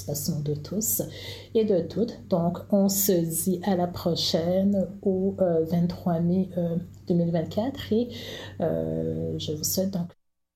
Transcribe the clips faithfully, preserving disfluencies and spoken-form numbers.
participation de tous et de toutes. Donc, on se dit à la prochaine au euh, vingt-trois mai euh, deux mille vingt-quatre et euh, je vous souhaite donc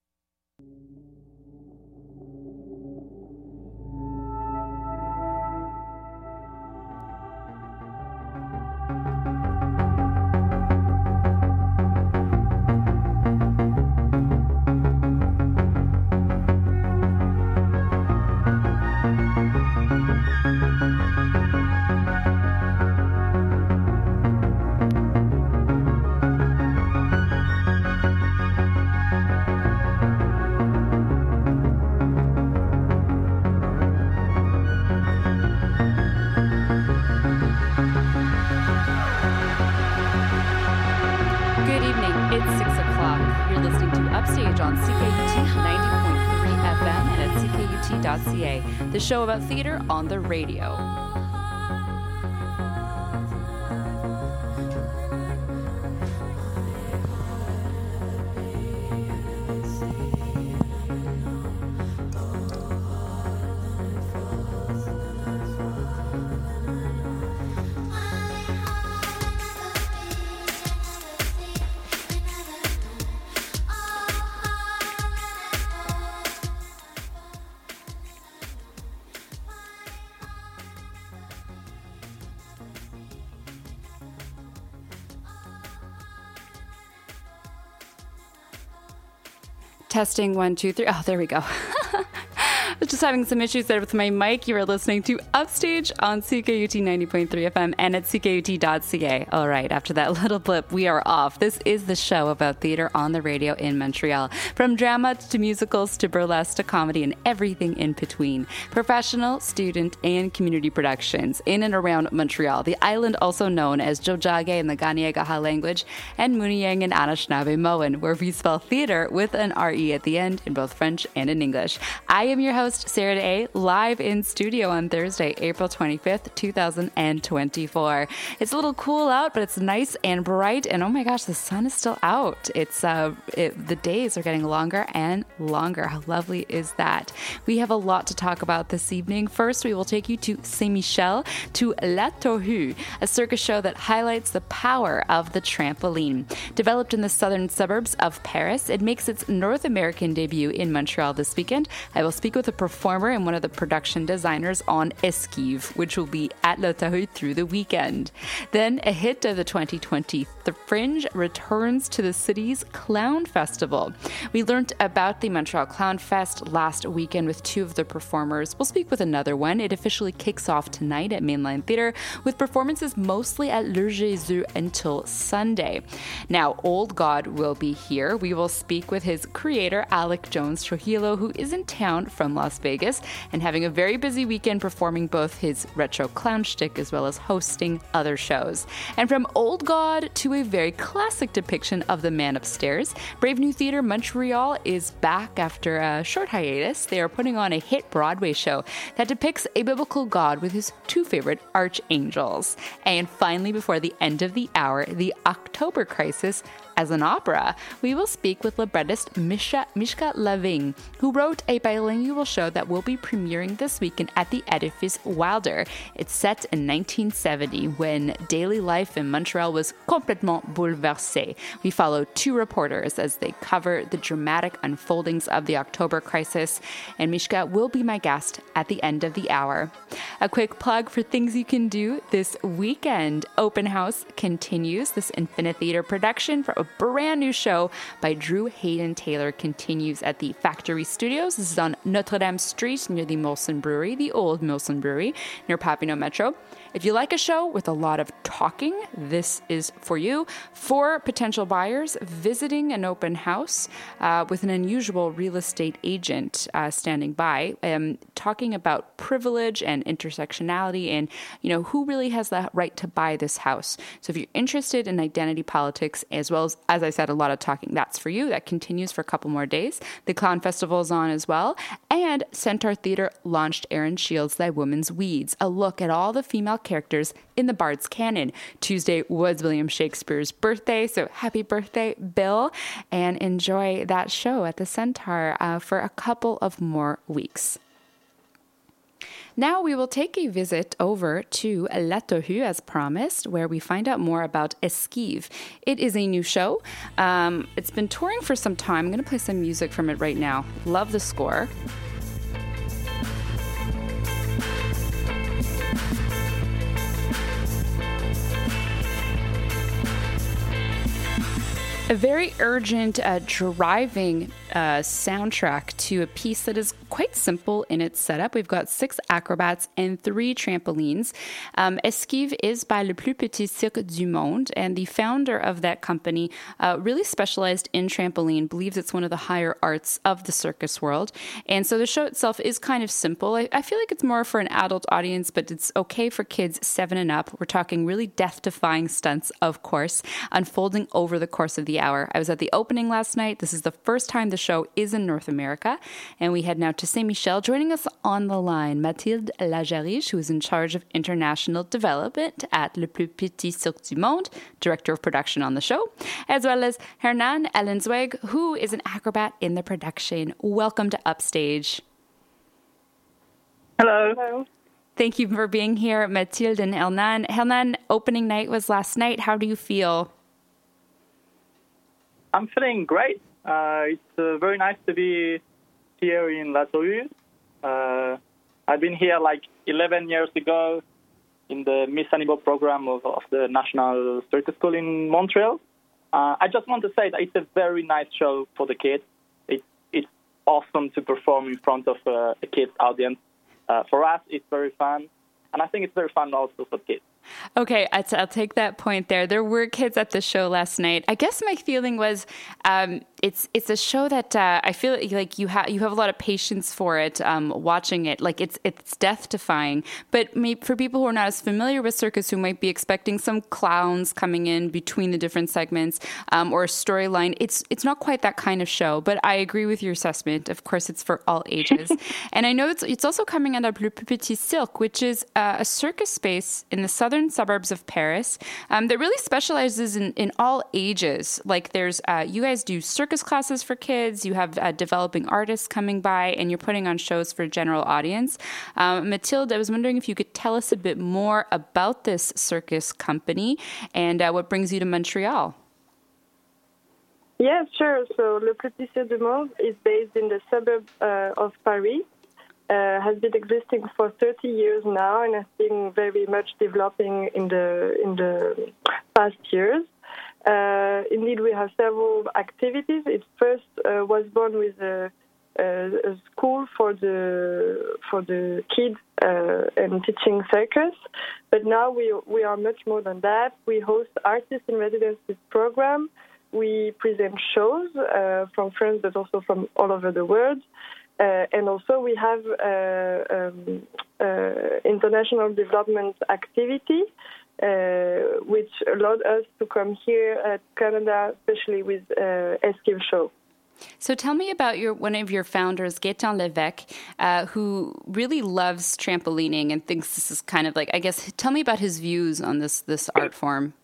the show about theater on the radio. Testing one, two, three. Oh, there we go. I was just having some issues there with my mic. You are listening to Upstage on C K U T ninety point three F M and at C K U T dot C A. All right, after that little blip, we are off. This is the show about theater on the radio in Montreal. From drama to musicals to burlesque to comedy and everything in between. Professional, student, and community productions in and around Montreal. The island also known as Tiohtià:ke in the Kanien'kehá:ka language and Muniyang and Anishinaabe-Moan, where we spell theater with an R E at the end in both French and in English. I am your host, Sarah Day, live in studio on Thursday, April twenty-fifth, two thousand twenty-four. It's a little cool out, but it's nice and bright, and oh my gosh, the sun is still out. It's uh, it, the days are getting longer and longer. How lovely is that? We have a lot to talk about this evening. First, we will take you to Saint-Michel, to La Tortue, a circus show that highlights the power of the trampoline. Developed in the southern suburbs of Paris, it makes its North American debut in Montreal this weekend. I will speak with a performer and one of the production designers on Esquive, which will be at La Tortue through the weekend. Then a hit of the twenty twenty, The Fringe returns to the city's Clown Festival. We learned about the Montreal Clown Fest last weekend with two of the performers. We'll speak with another one. It officially kicks off tonight at Mainline Theatre with performances mostly at Le Jésus until Sunday. Now, Old God will be here. We will speak with his creator, Alec Jones Trujillo, who is in town from Las Vegas and having a very busy weekend performing both his retro clown shtick as well as hosting other shows. And from Old God to a very classic depiction of the man upstairs, Brave New Theatre Montreal is back after a short hiatus. They are putting on a hit Broadway show that depicts a biblical God with his two favorite archangels. And finally, before the end of the hour, the October Crisis as an opera. We will speak with librettist Misha, Mishka Lavigne, who wrote a bilingual show that will be premiering this weekend at the Edifice Wilder. It's set in nineteen seventy when daily life in Montreal was complètement bouleversé. We follow two reporters as they cover the dramatic unfoldings of the October Crisis, and Mishka will be my guest at the end of the hour. A quick plug for things you can do this weekend. Open House continues. This Infinite Theatre production for a brand new show by Drew Hayden Taylor continues at the Factory Studios. This is on Notre Dame Street near the Molson Brewery, the old Molson Brewery, near Papineau Metro. If you like a show with a lot of talking, this is for you. For potential buyers visiting an open house uh, with an unusual real estate agent uh, standing by, um, talking about privilege and intersectionality and, you know, who really has the right to buy this house. So if you're interested in identity politics, as well as, as I said, a lot of talking, that's for you. That continues for a couple more days. The Clown Festival is on as well. And Centaur Theatre launched Erin Shields' Thy Woman's Weeds, a look at all the female characters in the Bard's Canon. Tuesday was William Shakespeare's birthday, so happy birthday, Bill, and enjoy that show at the Centaur uh, for a couple of more weeks. Now we will take a visit over to La Torrue, as promised, where we find out more about Esquive. It is a new show. Um, it's been touring for some time. I'm going to play some music from it right now. Love the score. A very urgent, uh, driving uh, soundtrack to a piece that is quite simple in its setup. We've got six acrobats and three trampolines. Um, Esquive is by Le Plus Petit Cirque du Monde, and the founder of that company uh, really specialized in trampoline, believes it's one of the higher arts of the circus world. And so the show itself is kind of simple. I, I feel like it's more for an adult audience, but it's okay for kids seven and up. We're talking really death-defying stunts, of course, unfolding over the course of the hour. I was at the opening last night. This is the first time the show is in North America, and we head now to Saint Michel. Joining us on the line, Mathilde Lajarriche, who is in charge of international development at Le Plus Petit Cirque du Monde, director of production on the show, as well as Hernan Ellenzweig, who is an acrobat in the production. Welcome to Upstage. Hello. Hello. Thank you for being here, Mathilde and Hernan. Hernan, opening night was last night. How do you feel? I'm feeling great. Uh, it's uh, very nice to be here in La Torrue. Uh, I've been here like eleven years ago in the Miss Animal program of, of the National Circus School in Montreal. Uh, I just want to say that it's a very nice show for the kids. It, it's awesome to perform in front of uh, a kids' audience. Uh, for us, it's very fun, and I think it's very fun also for kids. Okay, I'll take that point there. There were kids at the show last night. I guess my feeling was um, it's it's a show that uh, I feel like you have you have a lot of patience for it, um, watching it. Like it's it's death defying. But maybe for people who are not as familiar with circus, who might be expecting some clowns coming in between the different segments um, or a storyline, it's it's not quite that kind of show. But I agree with your assessment. Of course, it's for all ages. And I know it's it's also coming out of Le Petit Cirque, which is uh, a circus space in the southern suburbs of Paris um, that really specializes in, in all ages. Like there's, uh, you guys do circus classes for kids, you have uh, developing artists coming by, and you're putting on shows for a general audience. Um, Mathilde, I was wondering if you could tell us a bit more about this circus company and uh, what brings you to Montreal. Yeah, sure. So Le Petit Cirque du Monde is based in the suburb uh, of Paris. Uh, has been existing for thirty years now and has been very much developing in the in the past years. Uh, indeed, we have several activities. It first uh, was born with a, a, a school for the for the kids uh, and teaching circus, but now we we are much more than that. We host artists in residency program. We present shows uh, from France, but also from all over the world. Uh, and also we have uh, um, uh, international development activity, uh, which allowed us to come here at Canada, especially with uh, Esquive show. So tell me about your one of your founders, Gaëtan Lévesque, uh, who really loves trampolining and thinks this is kind of like, I guess, tell me about his views on this this art form.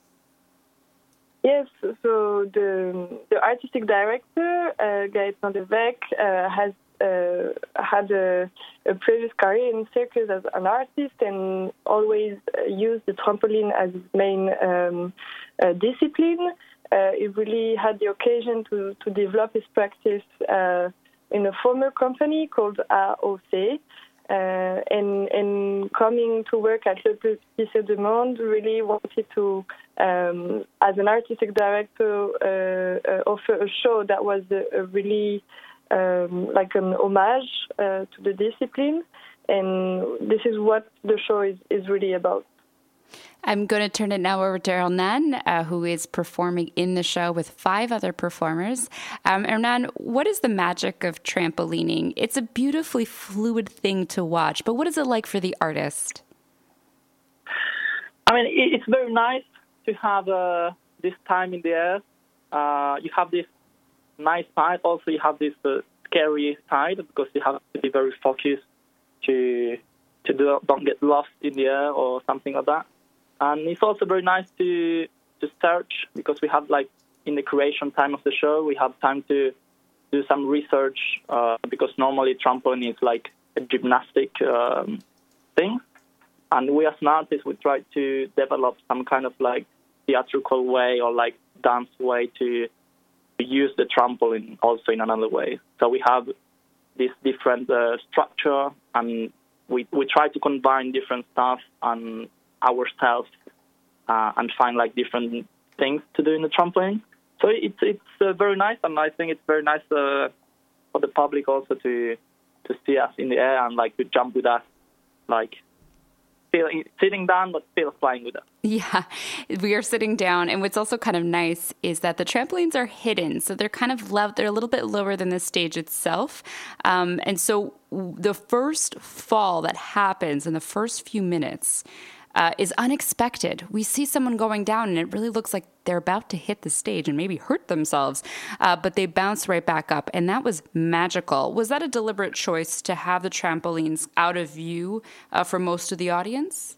Yes, so the the artistic director, uh, Gaëtan Lévesque, uh, has uh, had a, a previous career in circus as an artist and always uh, used the trampoline as his main um, uh, discipline. Uh, he really had the occasion to, to develop his practice uh, in a former company called A O C. Uh, and, and coming to work at Le Petit Cirque du Monde, really wanted to, um, as an artistic director, uh, uh, offer a show that was a, a really um, like an homage uh, to the discipline. And this is what the show is, is really about. I'm going to turn it now over to Hernan, uh, who is performing in the show with five other performers. Um, Hernan, what is the magic of trampolining? It's a beautifully fluid thing to watch, but what is it like for the artist? I mean, it's very nice to have uh, this time in the air. Uh, you have this nice side. Also, you have this uh, scary side because you have to be very focused to to do, don't get lost in the air or something like that. And it's also very nice to to search because we have, like, in the creation time of the show, we have time to do some research uh, because normally trampoline is like a gymnastic um, thing. And we as an artist, we try to develop some kind of like theatrical way or like dance way to, to use the trampoline also in another way. So we have this different uh, structure, and we we try to combine different stuff and ourselves uh, and find like different things to do in the trampoline. So it's it's uh, very nice, and I think it's very nice uh, for the public also to to see us in the air and like to jump with us, like still sitting down but still flying with us. Yeah, we are sitting down, and what's also kind of nice is that the trampolines are hidden, so they're kind of low, they're a little bit lower than the stage itself, um, and so the first fall that happens in the first few minutes uh, is unexpected. We see someone going down, and it really looks like they're about to hit the stage and maybe hurt themselves, uh, but they bounce right back up, and that was magical. Was that a deliberate choice to have the trampolines out of view uh, for most of the audience?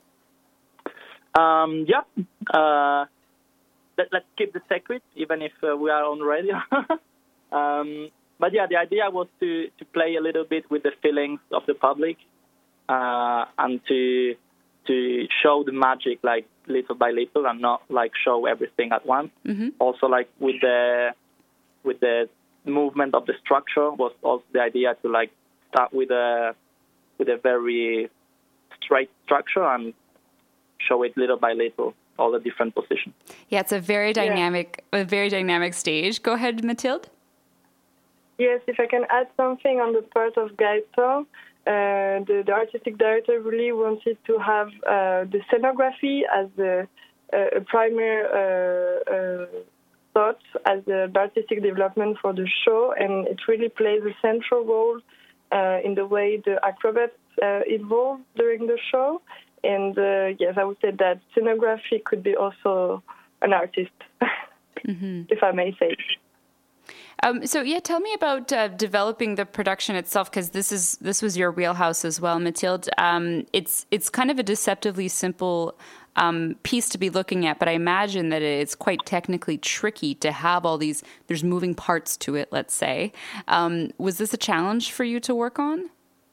Um, yeah, uh, let, let's keep the secret, even if uh, we are on radio. um, but yeah, the idea was to, to play a little bit with the feelings of the public uh, and to to show the magic like little by little and not like show everything at once. Mm-hmm. Also, like with the with the movement of the structure was also the idea to like start with a with a very straight structure and show it little by little, all the different positions. Yeah, it's a very dynamic, yeah. a very dynamic stage. Go ahead, Mathilde. Yes, if I can add something on the part of Gaëtan, uh, the, the artistic director really wanted to have uh, the scenography as a, a primary uh, uh, thought as the artistic development for the show, and it really plays a central role uh, in the way the acrobats uh, evolve during the show. And uh, yes, I would say that scenography could be also an artist, mm-hmm. if I may say. Um, so yeah, tell me about uh, developing the production itself, because this is this was your wheelhouse as well, Mathilde. Um, it's it's kind of a deceptively simple um, piece to be looking at, but I imagine that it's quite technically tricky to have all these. There's moving parts to it. Let's say, um, was this a challenge for you to work on?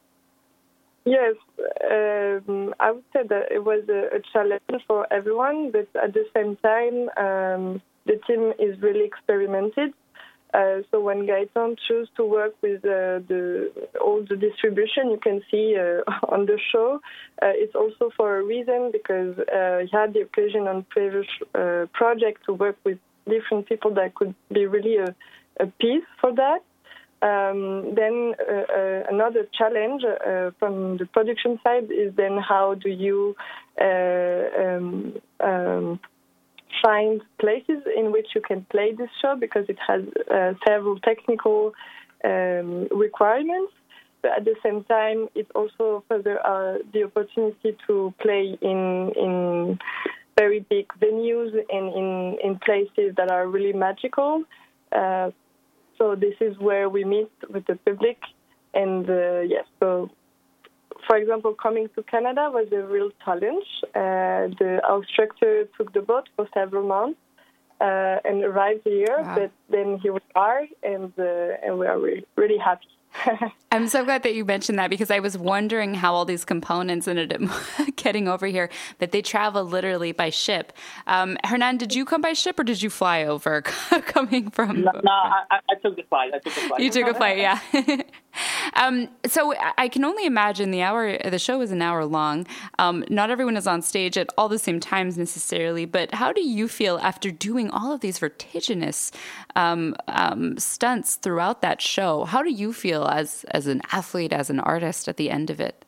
Yes, um, I would say that it was a, a challenge for everyone, but at the same time, um, the team is really experimented. Uh, so when Gaëtan chose to work with uh, the all the distribution you can see uh, on the show, uh, it's also for a reason, because uh, he had the occasion on previous uh, projects to work with different people that could be really a, a piece for that. Um, then uh, uh, another challenge uh, from the production side is then how do you uh, um, um, find places in which you can play this show, because it has uh, several technical um, requirements. But at the same time, it also further uh, the opportunity to play in in very big venues and in, in places that are really magical. Uh, So this is where we meet with the public, and uh, yes. So, for example, coming to Canada was a real challenge. Uh, the our instructor took the boat for several months uh, and arrived here, wow. But then here we are, and uh, and we are really, really happy. I'm so glad that you mentioned that, because I was wondering how all these components ended up getting over here, but they travel literally by ship. Um, Hernan, did you come by ship or did you fly over coming from? No, no I, I took the flight. I took the flight. You took a flight, yeah. um, so I can only imagine the hour, the show is an hour long. Um, not everyone is on stage at all the same times necessarily, but how do you feel after doing all of these vertiginous um, um, stunts throughout that show? How do you feel as as an athlete, as an artist at the end of it?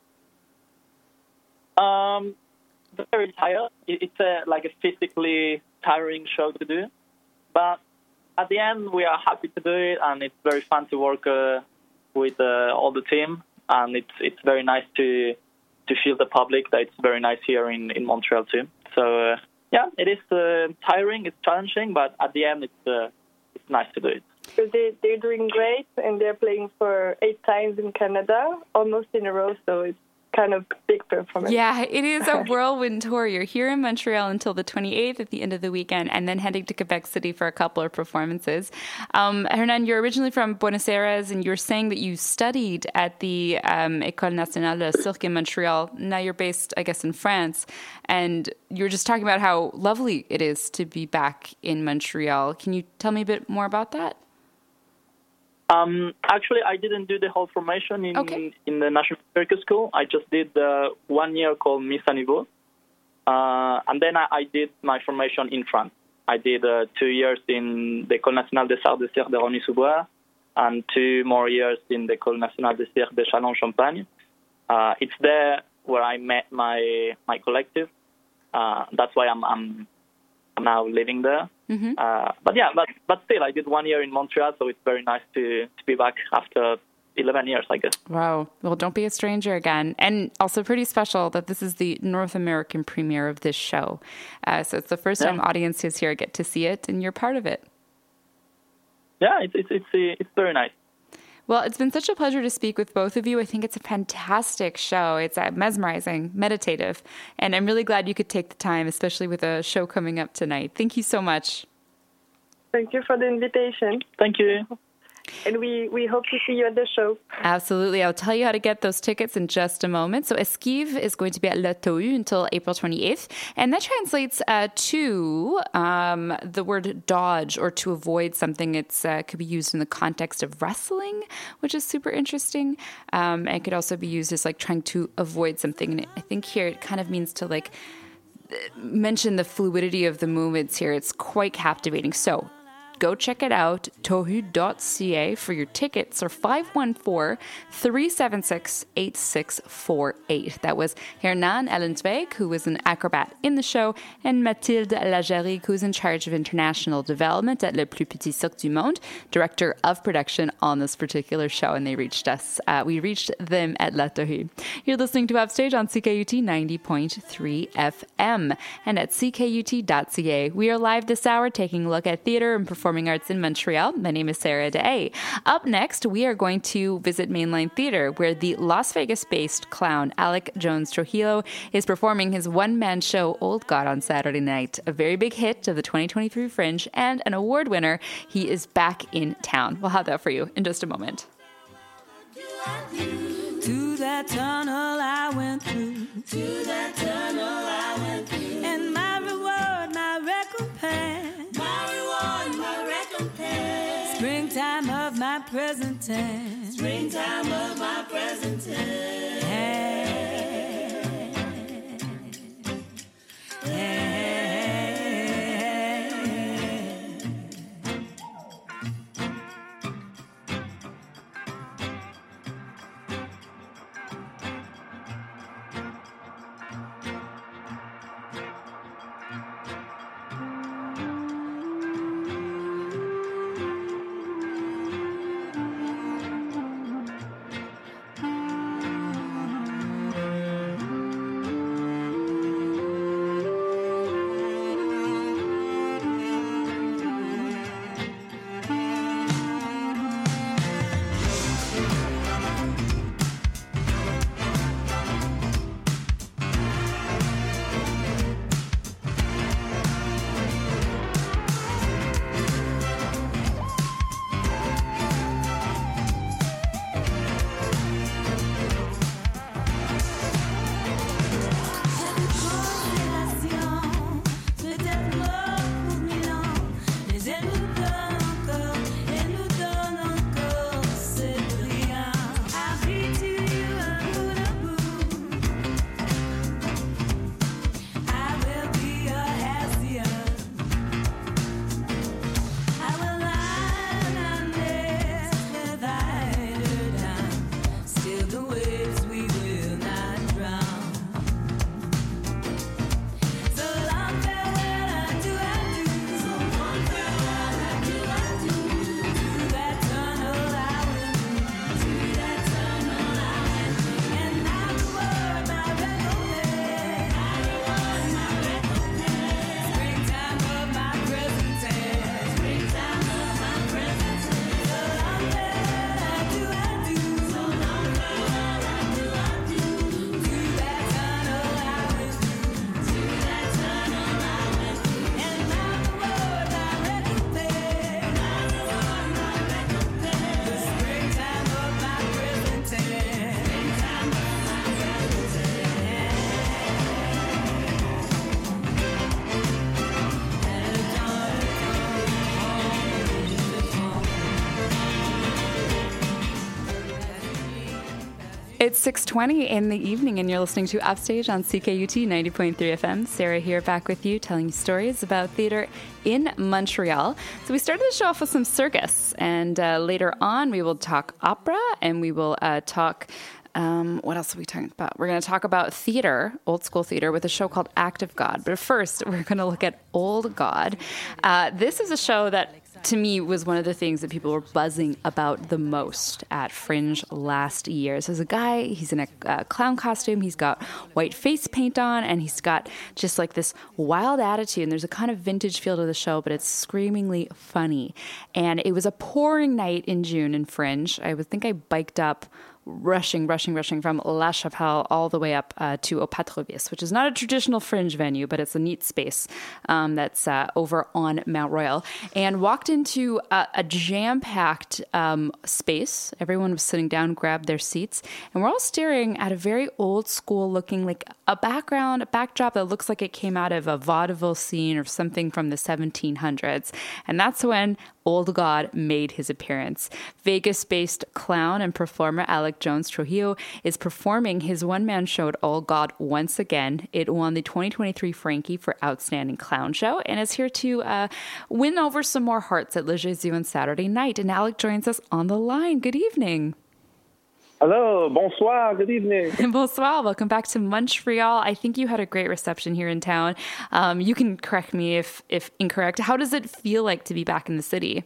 Um, very tired. It's a, like a physically tiring show to do, but at the end we are happy to do it, and it's very fun to work uh, with uh, all the team, and it's it's very nice to to feel the public that it's very nice here in, in Montreal too. So uh, yeah, it is uh, tiring, it's challenging, but at the end it's uh, it's nice to do it. So they, they're doing great, and they're playing for eight times in Canada, almost in a row, so it's kind of big performance. Yeah, it is a whirlwind tour. You're here in Montreal until the twenty-eighth at the end of the weekend, and then heading to Quebec City for a couple of performances. Um, Hernan, you're originally from Buenos Aires, and you're saying that you studied at the um, École Nationale de Cirque in Montreal. Now you're based, I guess, in France, and you're just talking about how lovely it is to be back in Montreal. Can you tell me a bit more about that? Um, actually, I didn't do the whole formation in Okay. in the National Circus School. I just did uh, one year called Miss à Niveau, uh, and then I, I did my formation in France. I did uh, two years in the École Nationale des Arts de Cirque de Rosny-sous-Bois, and two more years in the École Nationale de Cirque de Châlons-Champagne. Uh, it's there where I met my my collective. Uh, that's why I'm I'm now living there. Mm-hmm. Uh, but yeah, but but still, I did one year in Montreal, so it's very nice to, to be back after eleven years, I guess. Wow. Well, don't be a stranger again. And also pretty special that this is the North American premiere of this show. Uh, so it's the first Yeah. time audiences here get to see it, and you're part of it. Yeah, it's it's it's, uh, it's very nice. Well, it's been such a pleasure to speak with both of you. I think it's a fantastic show. It's uh, mesmerizing, meditative, and I'm really glad you could take the time, especially with a show coming up tonight. Thank you so much. Thank you for the invitation. Thank you. And we, we hope to see you at the show. Absolutely. I'll tell you how to get those tickets in just a moment. So Esquive is going to be at Le Tohu until April twenty-eighth. And that translates uh, to um, the word dodge or to avoid something. It uh, could be used in the context of wrestling, which is super interesting. Um, and it could also be used as like trying to avoid something. And I think here it kind of means to like mention the fluidity of the movements here. It's quite captivating. So go check it out, tohu dot c a for your tickets, or five one four, three seven six, eight six four eight. That was Hernan Ellensweg, who was an acrobat in the show, and Mathilde Lajarigue, who's in charge of international development at Le Plus Petit Cirque du Monde, director of production on this particular show, and they reached us. Uh, we reached them at La Tohu. You're listening to Upstage on C K U T ninety point three F M and at c k u t dot c a. We are live this hour taking a look at theater and performing arts in Montreal. My name is Sarah Day. Up next, we are going to visit Mainline Theater, where the Las Vegas-based clown Alec Jones Trujillo is performing his one-man show Old God on Saturday night, a very big hit of the twenty twenty-three Fringe and an award winner. He is back in town. We'll have that for you in just a moment. To that tunnel I went through. To that tunnel I went through. And my reward, my recompense. My reward, my recompense. Springtime of my present tense. Springtime of my present tense. Hey, hey. It's six twenty in the evening, and you're listening to Upstage on C K U T ninety point three F M. Sarah here, back with you, telling you stories about theater in Montreal. So we started the show off with some circus, and uh, later on we will talk opera, and we will uh, talk... Um, what else are we talking about? We're going to talk about theater, old school theater, with a show called Act of God. But first, we're going to look at Old God. Uh, this is a show that, to me, was one of the things that people were buzzing about the most at Fringe last year. So there's a guy, he's in a uh, clown costume, he's got white face paint on, and he's got just like this wild attitude. And there's a kind of vintage feel to the show, but it's screamingly funny. And it was a pouring night in June in Fringe. I would think I biked up rushing, rushing, rushing from La Chapelle all the way up uh, to Au Patrovis, which is not a traditional Fringe venue, but it's a neat space um, that's uh, over on Mount Royal, and walked into a, a jam-packed um, space. Everyone was sitting down, grabbed their seats, and we're all staring at a very old school looking, like a background, a backdrop that looks like it came out of a vaudeville scene or something from the seventeen hundreds. And that's when Old God made his appearance. Vegas-based clown and performer Alec Jones Trujillo is performing his one-man show at Old God once again. It won the twenty twenty-three Frankie for Outstanding Clown Show and is here to uh, win over some more hearts at Le Jésus on Saturday night. And Alec joins us on the line. Good evening. Hello, bonsoir, good evening. Bonsoir, welcome back to Montreal. I think you had a great reception here in town. Um, you can correct me if, if incorrect. How does it feel like to be back in the city?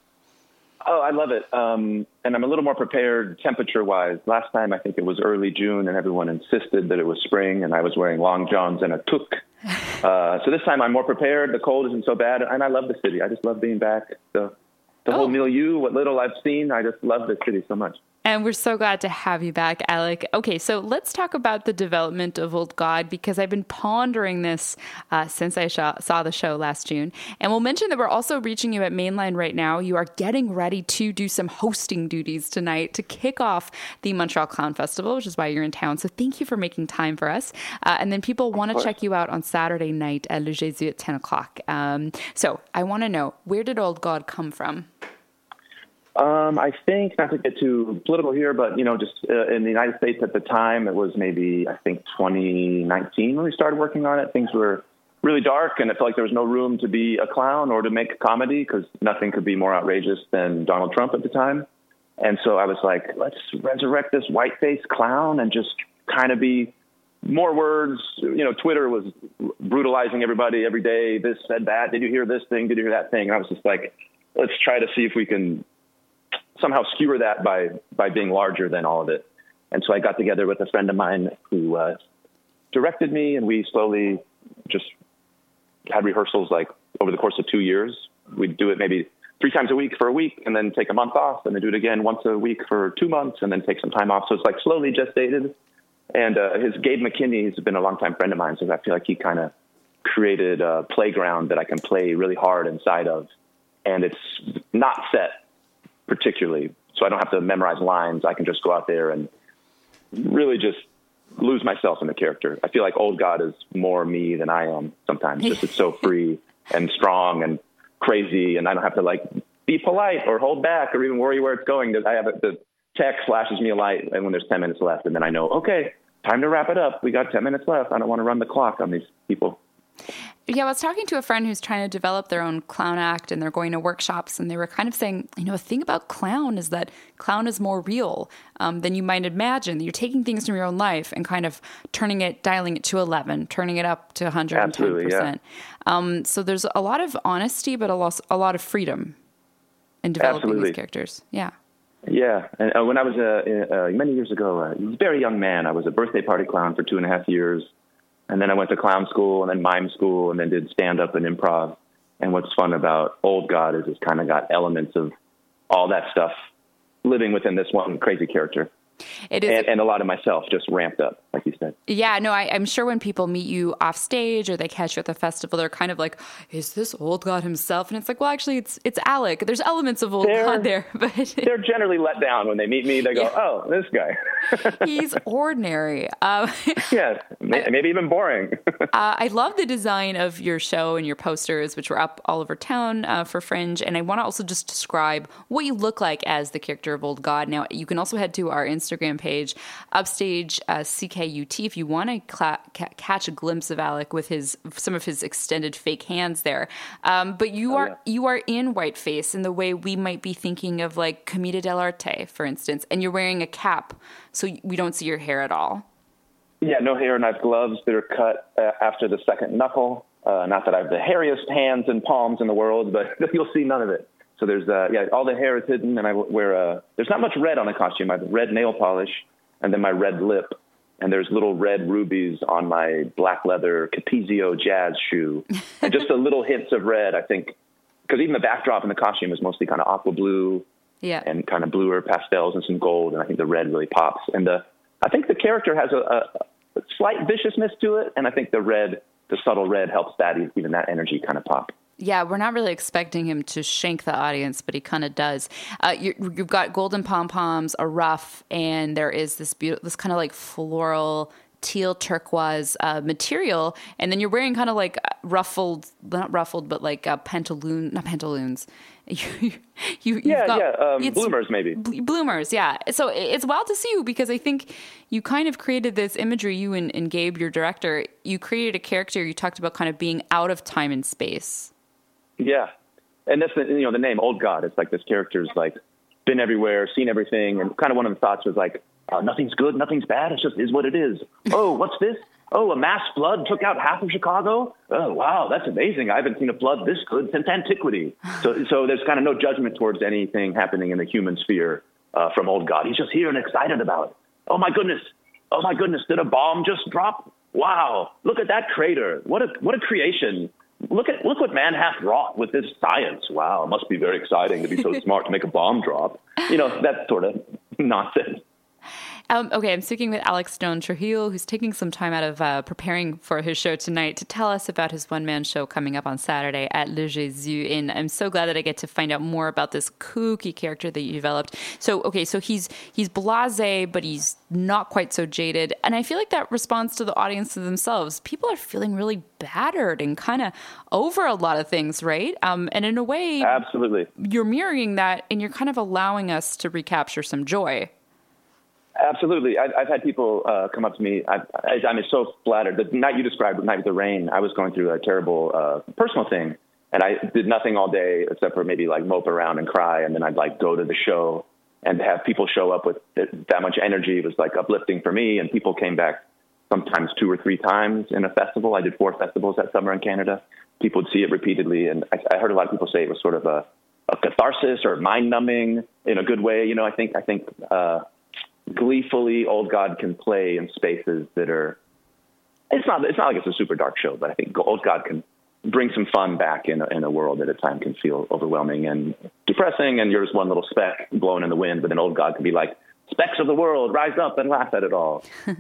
Oh, I love it. Um, and I'm a little more prepared temperature-wise. Last time, I think it was early June, and everyone insisted that it was spring, and I was wearing long johns and a toque. Uh, so this time, I'm more prepared. The cold isn't so bad, and I love the city. I just love being back. The, the oh. whole milieu, what little I've seen, I just love the city so much. And we're so glad to have you back, Alec. Okay, so let's talk about the development of Old God, because I've been pondering this uh, since I sh- saw the show last June. And we'll mention that we're also reaching you at Mainline right now. You are getting ready to do some hosting duties tonight to kick off the Montreal Clown Festival, which is why you're in town. So thank you for making time for us. Uh, and then people want to check you out on Saturday night at Le Jésus at ten o'clock. Um, so I want to know, where did Old God come from? Um, I think, not to get too political here, but, you know, just uh, in the United States at the time, it was maybe, I think, twenty nineteen when we started working on it. Things were really dark, and it felt like there was no room to be a clown or to make a comedy, because nothing could be more outrageous than Donald Trump at the time. And so I was like, let's resurrect this white-faced clown and just kind of be more words. You know, Twitter was brutalizing everybody every day. This said that. Did you hear this thing? Did you hear that thing? And I was just like, let's try to see if we can somehow skewer that by, by being larger than all of it. And so I got together with a friend of mine who uh, directed me, and we slowly just had rehearsals like over the course of two years. We'd do it maybe three times a week for a week, and then take a month off, and then do it again once a week for two months, and then take some time off. So it's like slowly gestated. And uh, his Gabe McKinney has been a longtime friend of mine, so I feel like he kind of created a playground that I can play really hard inside of. And it's not set particularly, so I don't have to memorize lines. I can just go out there and really just lose myself in the character. I feel like Old God is more me than I am sometimes. Just it's so free and strong and crazy, and I don't have to like be polite or hold back or even worry where it's going. I have a, the text flashes me a light, and when there's ten minutes left, and then I know, okay, time to wrap it up. We got ten minutes left. I don't want to run the clock on these people. Yeah, I was talking to a friend who's trying to develop their own clown act, and they're going to workshops, and they were kind of saying, you know, the thing about clown is that clown is more real um, than you might imagine. You're taking things from your own life and kind of turning it, dialing it to eleven, turning it up to one hundred ten percent. Absolutely, yeah. Um, so there's a lot of honesty, but a lot, a lot of freedom in developing Absolutely. these characters. Yeah. Yeah, and uh, when I was uh, uh, many years ago, uh, I was a very young man. I was a birthday party clown for two and a half years. And then I went to clown school and then mime school and then did stand-up and improv. And what's fun about Old God is it's kind of got elements of all that stuff living within this one crazy character. It is, and, and a lot of myself just ramped up. like you said. Yeah, no, I, I'm sure when people meet you off stage or they catch you at the festival, they're kind of like, is this Old God himself? And it's like, well, actually, it's it's Alec. There's elements of Old they're, God there. But they're generally let down when they meet me. They go, yeah. oh, this guy. He's ordinary. Um, yes, maybe even boring. uh, I love the design of your show and your posters, which were up all over town uh, for Fringe. And I want to also just describe what you look like as the character of Old God. Now, you can also head to our Instagram page, Upstage uh, C K U T, if you want to cla- ca- catch a glimpse of Alec with his some of his extended fake hands there. Um, but you oh, are yeah. you are in whiteface in the way we might be thinking of like Commedia dell'arte, for instance, and you're wearing a cap, so we don't see your hair at all. Yeah, no hair, and I have gloves that are cut uh, after the second knuckle. Uh, not that I have the hairiest hands and palms in the world, but you'll see none of it. So there's, uh, yeah, all the hair is hidden, and I wear a, there's not much red on the costume. I have red nail polish, and then my red lip, and there's little red rubies on my black leather Capezio jazz shoe, and just a little hints of red, I think, because even the backdrop in the costume is mostly kind of aqua blue, yeah, and kind of bluer pastels and some gold, and I think the red really pops. And the, I think the character has a, a, a slight viciousness to it, and I think the red, the subtle red, helps that even that energy kind of pop. Yeah, we're not really expecting him to shank the audience, but he kind of does. Uh, you, you've got golden pom-poms, a ruff, and there is this beautiful, this kind of like floral teal turquoise uh, material, and then you're wearing kind of like ruffled, not ruffled, but like uh, pantaloon, not pantaloons. you, you, yeah, got, yeah, um, bloomers maybe. Bloomers, yeah. So it's wild to see you because I think you kind of created this imagery, you and, and Gabe, your director, you created a character, you talked about kind of being out of time and space. Yeah. And that's the, you know, the name Old God. It's like this character's like been everywhere, seen everything. And kind of one of the thoughts was like, oh, nothing's good, nothing's bad. It's just is what it is. Oh, what's this? Oh, a mass flood took out half of Chicago. Oh, wow, that's amazing. I haven't seen a flood this good since antiquity. So, so there's kind of no judgment towards anything happening in the human sphere uh, from Old God. He's just here and excited about it. Oh my goodness. Oh my goodness. Did a bomb just drop? Wow. Look at that crater. What a, what a creation. Look at look what man hath wrought with this science. Wow, it must be very exciting to be so smart to make a bomb drop. You know, that sort of nonsense. Um, okay, I'm speaking with Alex Stone Trujillo, who's taking some time out of uh, preparing for his show tonight to tell us about his one-man show coming up on Saturday at Le Jésus. And I'm so glad that I get to find out more about this kooky character that you developed. So, okay, so he's he's blasé, but he's not quite so jaded. And I feel like that responds to the audience to themselves. People are feeling really battered and kind of over a lot of things, right? Um, and in a way, absolutely, you're mirroring that, and you're kind of allowing us to recapture some joy. Absolutely. I've, I've had people uh, come up to me. I, I, I'm so flattered. The night you described, the night with the rain, I was going through a terrible uh, personal thing, and I did nothing all day except for maybe like mope around and cry, and then I'd like go to the show and have people show up with that much energy was like uplifting for me, and people came back sometimes two or three times in a festival. I did four festivals that summer in Canada. People would see it repeatedly, and I, I heard a lot of people say it was sort of a, a catharsis or mind-numbing in a good way. You know, I think I think. Uh, gleefully Old God can play in spaces that are, it's not, it's not like it's a super dark show, but I think Old God can bring some fun back in a, in a world that at times can feel overwhelming and depressing. And you're just one little speck blown in the wind, but then Old God can be like, specks of the world, rise up and laugh at it all.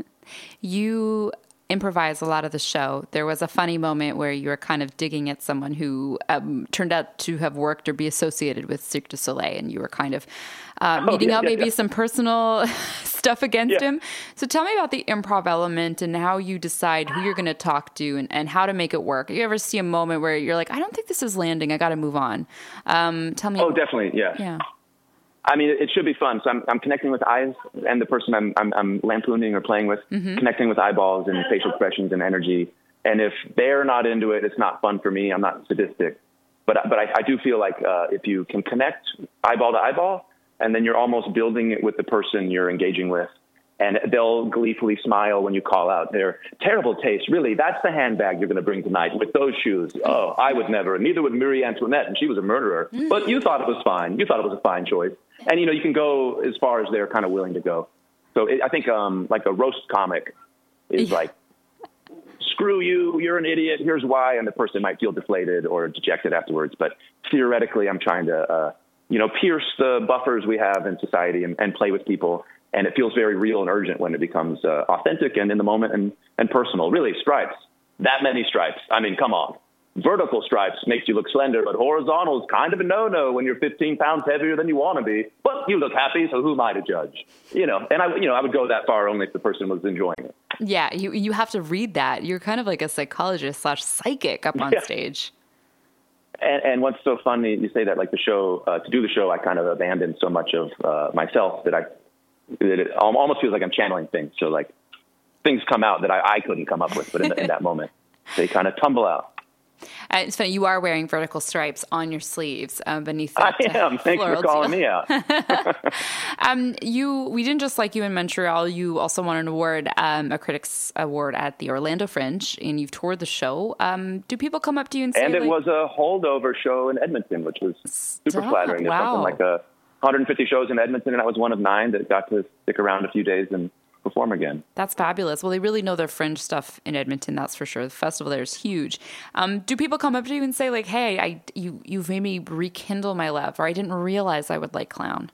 You improvise a lot of the show. There was a funny moment where you were kind of digging at someone who um, turned out to have worked or be associated with Cirque du Soleil, and you were kind of uh, oh, meeting yeah, out yeah, maybe yeah. some personal stuff against yeah. him. So tell me about the improv element and how you decide who you're going to talk to and, and how to make it work. You ever see a moment where you're like, I don't think this is landing. I got to move on. Um, tell me. Oh, about- definitely. Yeah. Yeah. I mean, it should be fun. So I'm, I'm connecting with eyes and the person I'm, I'm, I'm lampooning or playing with, mm-hmm. connecting with eyeballs and facial expressions and energy. And if they're not into it, it's not fun for me. I'm not sadistic. But, but I, I do feel like uh, if you can connect eyeball to eyeball, and then you're almost building it with the person you're engaging with, and they'll gleefully smile when you call out their terrible taste. Really, that's the handbag you're going to bring tonight with those shoes. Oh, I would never. Neither would Marie Antoinette, and she was a murderer. But you thought it was fine. You thought it was a fine choice. And, you know, you can go as far as they're kind of willing to go. So it, I think um, like a roast comic is like, screw you, you're an idiot, here's why. And the person might feel deflated or dejected afterwards. But theoretically, I'm trying to, uh, you know, pierce the buffers we have in society and, and play with people And it feels very real and urgent when it becomes uh, authentic and in the moment and, and personal. Really, stripes, that many stripes. I mean, come on. Vertical stripes makes you look slender, but horizontal is kind of a no-no when you're fifteen pounds heavier than you want to be. But you look happy, so who am I to judge? You know, and I, you know, I would go that far only if the person was enjoying it. Yeah, you you have to read that. You're kind of like a psychologist slash psychic up on yeah. stage. And, and what's so funny, you say that, like the show, uh, to do the show, I kind of abandoned so much of uh, myself that I, that it almost feels like I'm channeling things. So like things come out that I, I couldn't come up with, but in, the, in that moment, they kind of tumble out. Uh, it's funny, you are wearing vertical stripes on your sleeves um, beneath that. I am. Thanks for calling deal. me out. um, you, we didn't just like you in Montreal. You also won an award, um, a Critics Award at the Orlando Fringe, and you've toured the show. Um, do people come up to you and say, and it like, was a holdover show in Edmonton, which was super Stop. flattering. There's Wow. something like a one hundred fifty shows in Edmonton, and I was one of nine that got to stick around a few days and perform again. That's fabulous. Well, they really know their Fringe stuff in Edmonton, that's for sure. The festival there is huge. Um, do people come up to you and say, like, hey, I, you, you've made me rekindle my love, or I didn't realize I would like clown?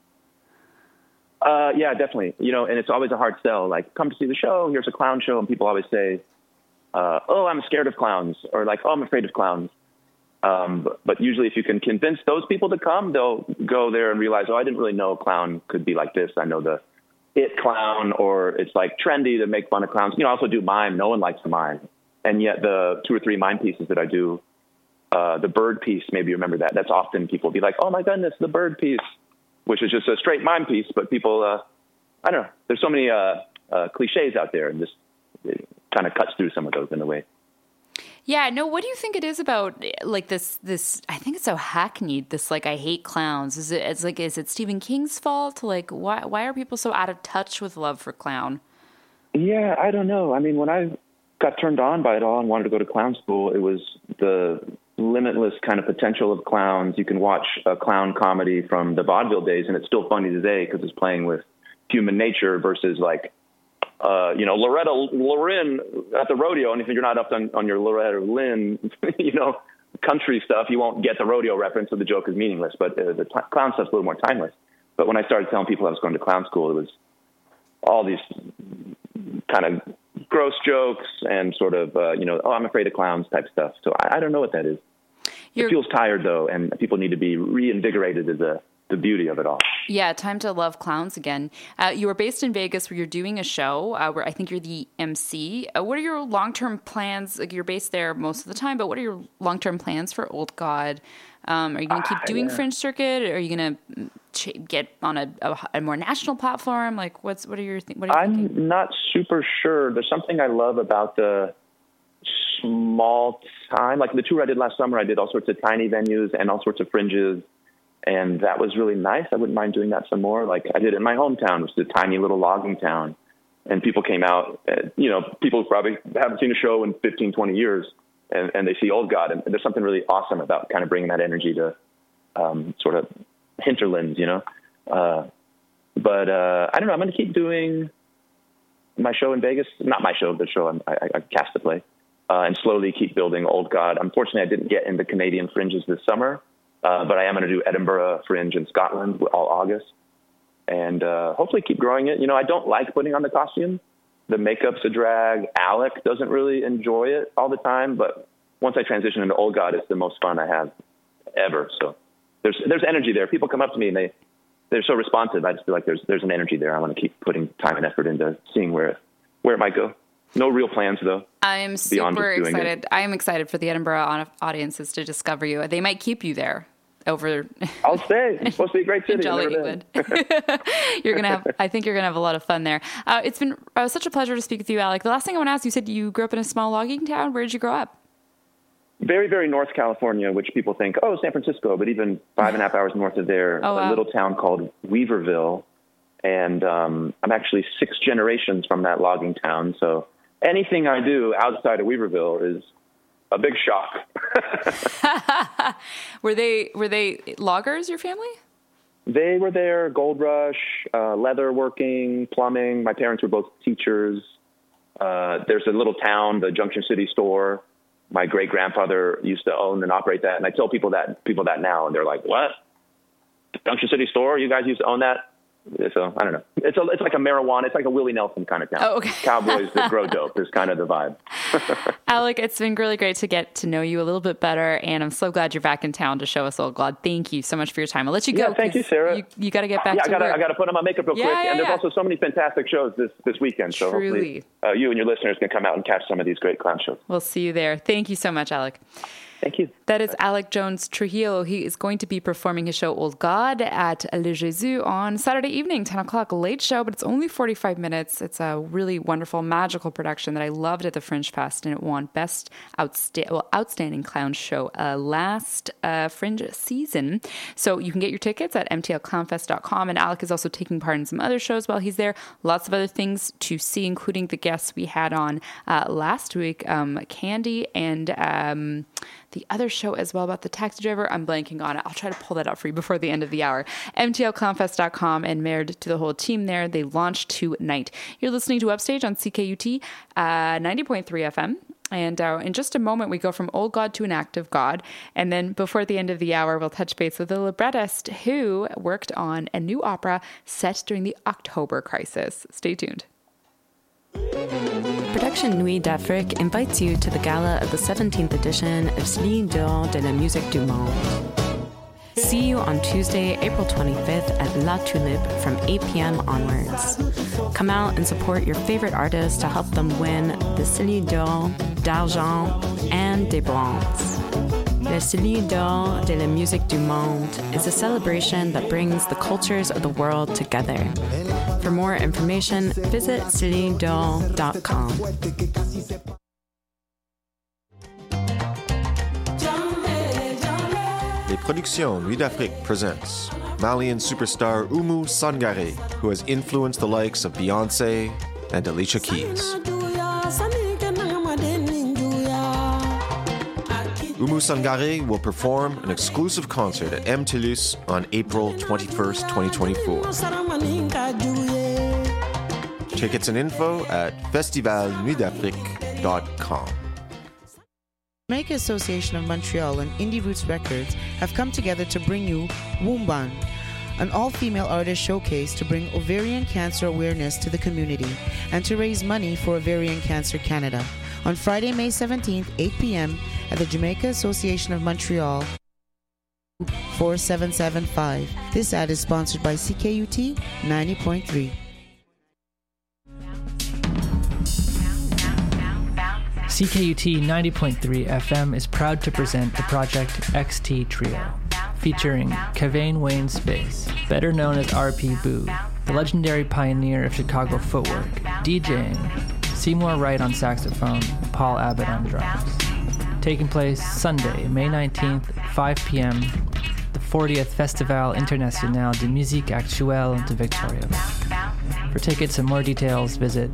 Uh, yeah, definitely. You know, and it's always a hard sell. Like, come to see the show. Here's a clown show. And people always say, uh, oh, I'm scared of clowns, or like, oh, I'm afraid of clowns. Um, but, but usually if you can convince those people to come, they'll go there and realize, oh, I didn't really know a clown could be like this. I know the it clown, or it's like trendy to make fun of clowns. You know, I also do mime. No one likes to mime. And yet the two or three mime pieces that I do, uh, the bird piece, maybe you remember that. That's often people be like, oh my goodness, the bird piece, which is just a straight mime piece. But people, uh, I don't know, there's so many uh, uh, cliches out there, and this kind of cuts through some of those in a way. Yeah, no, what do you think it is about, like, this, this, I think it's so hackneyed, this, like, I hate clowns. Is it, it's like, is it Stephen King's fault? Like, why, why are people so out of touch with love for clown? Yeah, I don't know. I mean, when I got turned on by it all and wanted to go to clown school, it was the limitless kind of potential of clowns. You can watch a clown comedy from the vaudeville days, and it's still funny today because it's playing with human nature versus, like, Uh, you know, Loretta Lynn at the rodeo, and if you're not up on, on your Loretta Lynn, you know, country stuff, you won't get the rodeo reference, so the joke is meaningless. But uh, the t- clown stuff's a little more timeless. But when I started telling people I was going to clown school, it was all these kind of gross jokes and sort of, uh, you know, oh, I'm afraid of clowns type stuff. So I, I don't know what that is. You're... It feels tired, though, and people need to be reinvigorated as a the beauty of it all. Yeah, time to love clowns again. Uh, you are based in Vegas where you're doing a show uh, where I think you're the M C. Uh, what are your long-term plans? Like, you're based there most of the time, but what are your long-term plans for Old God? Um, are you going to keep uh, doing yeah. Fringe Circuit? Or are you going to ch- get on a, a, a more national platform? Like, what's what are your th- what are you I'm thinking? not super sure. There's something I love about the small time. Like the tour I did last summer, I did all sorts of tiny venues and all sorts of fringes. And that was really nice. I wouldn't mind doing that some more. Like I did it in my hometown, which is a tiny little logging town. And people came out, uh, you know, people probably haven't seen a show in fifteen, twenty years, and, and they see Old God. And there's something really awesome about kind of bringing that energy to um, sort of hinterlands, you know. Uh, but uh, I don't know. I'm going to keep doing my show in Vegas. Not my show, the show I'm, I, I cast to play. Uh, and slowly keep building Old God. Unfortunately, I didn't get into Canadian fringes this summer. Uh, but I am going to do Edinburgh Fringe in Scotland all August, and uh, hopefully keep growing it. You know, I don't like putting on the costume. The makeup's a drag. Alec doesn't really enjoy it all the time, but once I transition into Old God, it's the most fun I have ever. So there's there's energy there. People come up to me and they they're so responsive. I just feel like there's there's an energy there. I want to keep putting time and effort into seeing where where it might go. No real plans, though. I'm super excited. I am excited for the Edinburgh audiences to discover you. They might keep you there. Over, I'll stay. It's supposed to be a great city. Jolly England. You're gonna have. I think you're gonna have a lot of fun there. Uh, it's been uh, such a pleasure to speak with you, Alec. The last thing I want to ask, you said you grew up in a small logging town. Where did you grow up? Very, very North California, which people think, oh, San Francisco, but even five and a half hours north of there, oh, wow. a little town called Weaverville, and um, I'm actually six generations from that logging town. So anything I do outside of Weaverville is a big shock. Were they were they loggers, your family? They were there, gold rush, uh, leather working, plumbing. My parents were both teachers. Uh, there's a little town, the Junction City store. My great-grandfather used to own and operate that. And I tell people that people that now, and they're like, what? The Junction City store? You guys used to own that? So I don't know. It's a, it's like a marijuana. It's like a Willie Nelson kind of town. Oh, okay. Cowboys that grow dope is kind of the vibe. Alec, it's been really great to get to know you a little bit better, and I'm so glad you're back in town to show us Old God. Thank you so much for your time. I'll let you go. Yeah, thank you, Sarah. You, you got to get back yeah, to I gotta, work. I got to put on my makeup real Yeah, quick. yeah, and there's yeah. also so many fantastic shows this, this weekend. So Truly. hopefully uh, you and your listeners can come out and catch some of these great clown shows. We'll see you there. Thank you so much, Alec. Thank you. That is Alec Jones Trujillo. He is going to be performing his show Old God at Le Jésus on Saturday evening, ten o'clock, late show, but it's only forty-five minutes. It's a really wonderful, magical production that I loved at the Fringe Fest, and it won Best Outsta- well, Outstanding Clown Show uh, last uh, Fringe season. So you can get your tickets at m t l clown fest dot com, and Alec is also taking part in some other shows while he's there. Lots of other things to see, including the guests we had on uh, last week, um, Candy and... Um, the other show as well about the taxi driver. I'm blanking on it. I'll try to pull that out for you before the end of the hour. m t l clown fest dot com, and married to the whole team there. They launched tonight. You're listening to Upstage on C K U T uh, ninety point three F M. And uh, in just a moment, we go from Old God to an Active God. And then before the end of the hour, we'll touch base with a librettist who worked on a new opera set during the October crisis. Stay tuned. Production Nuit d'Afrique invites you to the gala of the seventeenth edition of Céline Dion de la Musique du Monde. See you on Tuesday, April twenty-fifth at La Tulipe from eight p.m. onwards. Come out and support your favorite artists to help them win the Céline Dion, d'Argent, and des Bronze. Le Céline Dion de la Musique du Monde is a celebration that brings the cultures of the world together. For more information, visit celine dion dot com. Les Productions Nuit d'Afrique presents Malian superstar Oumou Sangaré, who has influenced the likes of Beyoncé and Alicia Keys. Oumou Sangaré will perform an exclusive concert at M. Toulouse on April twenty-first, twenty twenty-four. Tickets and info at festival nuit d'afrique dot com. Jamaica Association of Montreal and Indie Roots Records have come together to bring you Woomban, an all-female artist showcase to bring ovarian cancer awareness to the community and to raise money for Ovarian Cancer Canada on Friday, May seventeenth, eight p.m. at the Jamaica Association of Montreal, four seven seven five. This ad is sponsored by C K U T ninety point three. C K U T ninety point three F M is proud to present the Project X T Trio, featuring Kevane Wayne Space, better known as R P Boo, the legendary pioneer of Chicago footwork, DJing, Seymour Wright on saxophone, Paul Abbott on drums. Taking place Sunday, May nineteenth, five p.m., the fortieth Festival International de Musique Actuelle de Victoriaville. For tickets and more details, visit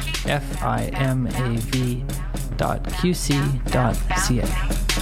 fimav dot q c dot c a.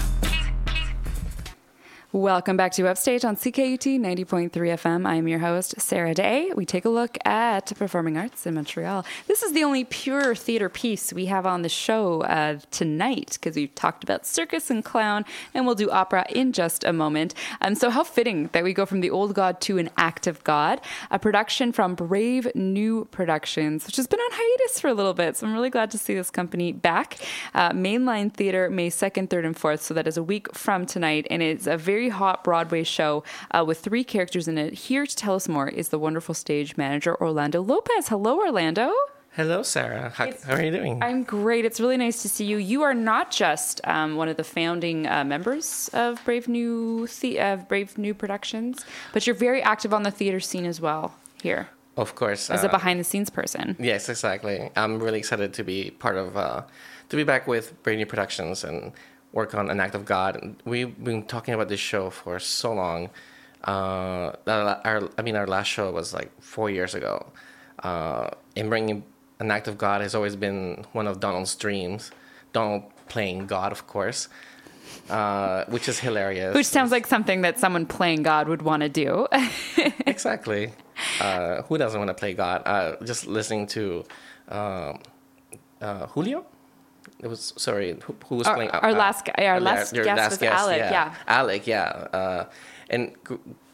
Welcome back to Upstage on C K U T ninety point three F M. I am your host, Sarah Day. We take a look at performing arts in Montreal. This is the only pure theater piece we have on the show uh, tonight, because we've talked about circus and clown, and we'll do opera in just a moment. Um, so how fitting that we go from the Old God to an Active God, a production from Brave New Productions, which has been on hiatus for a little bit. So I'm really glad to see this company back. Uh, Mainline Theater, May second, third, and fourth. So that is a week from tonight, and it's a very hot Broadway show uh, with three characters in it. Here to tell us more is the wonderful stage manager, Orlando Lopez. Hello, Orlando. Hello, Sarah. How, how are you doing? I'm great. It's really nice to see you. You are not just um, one of the founding uh, members of Brave New the- uh, Brave New Productions, but you're very active on the theater scene as well here. Of course. As uh, a behind-the-scenes person. Yes, exactly. I'm really excited to be part of, uh, to be back with Brave New Productions and work on An Act of God. We've been talking about this show for so long. Uh, our, I mean, our last show was like four years ago. Uh, and bringing An Act of God has always been one of Donald's dreams. Donald playing God, of course, uh, which is hilarious. Which sounds like something that someone playing God would want to do. Exactly. Uh, who doesn't want to play God? Uh, just listening to um, uh, Julio? It was sorry. Who, who was our, playing? Our uh, last, our last your guest last was guest, Alec. Yeah, yeah. Alec. Yeah, uh, and g-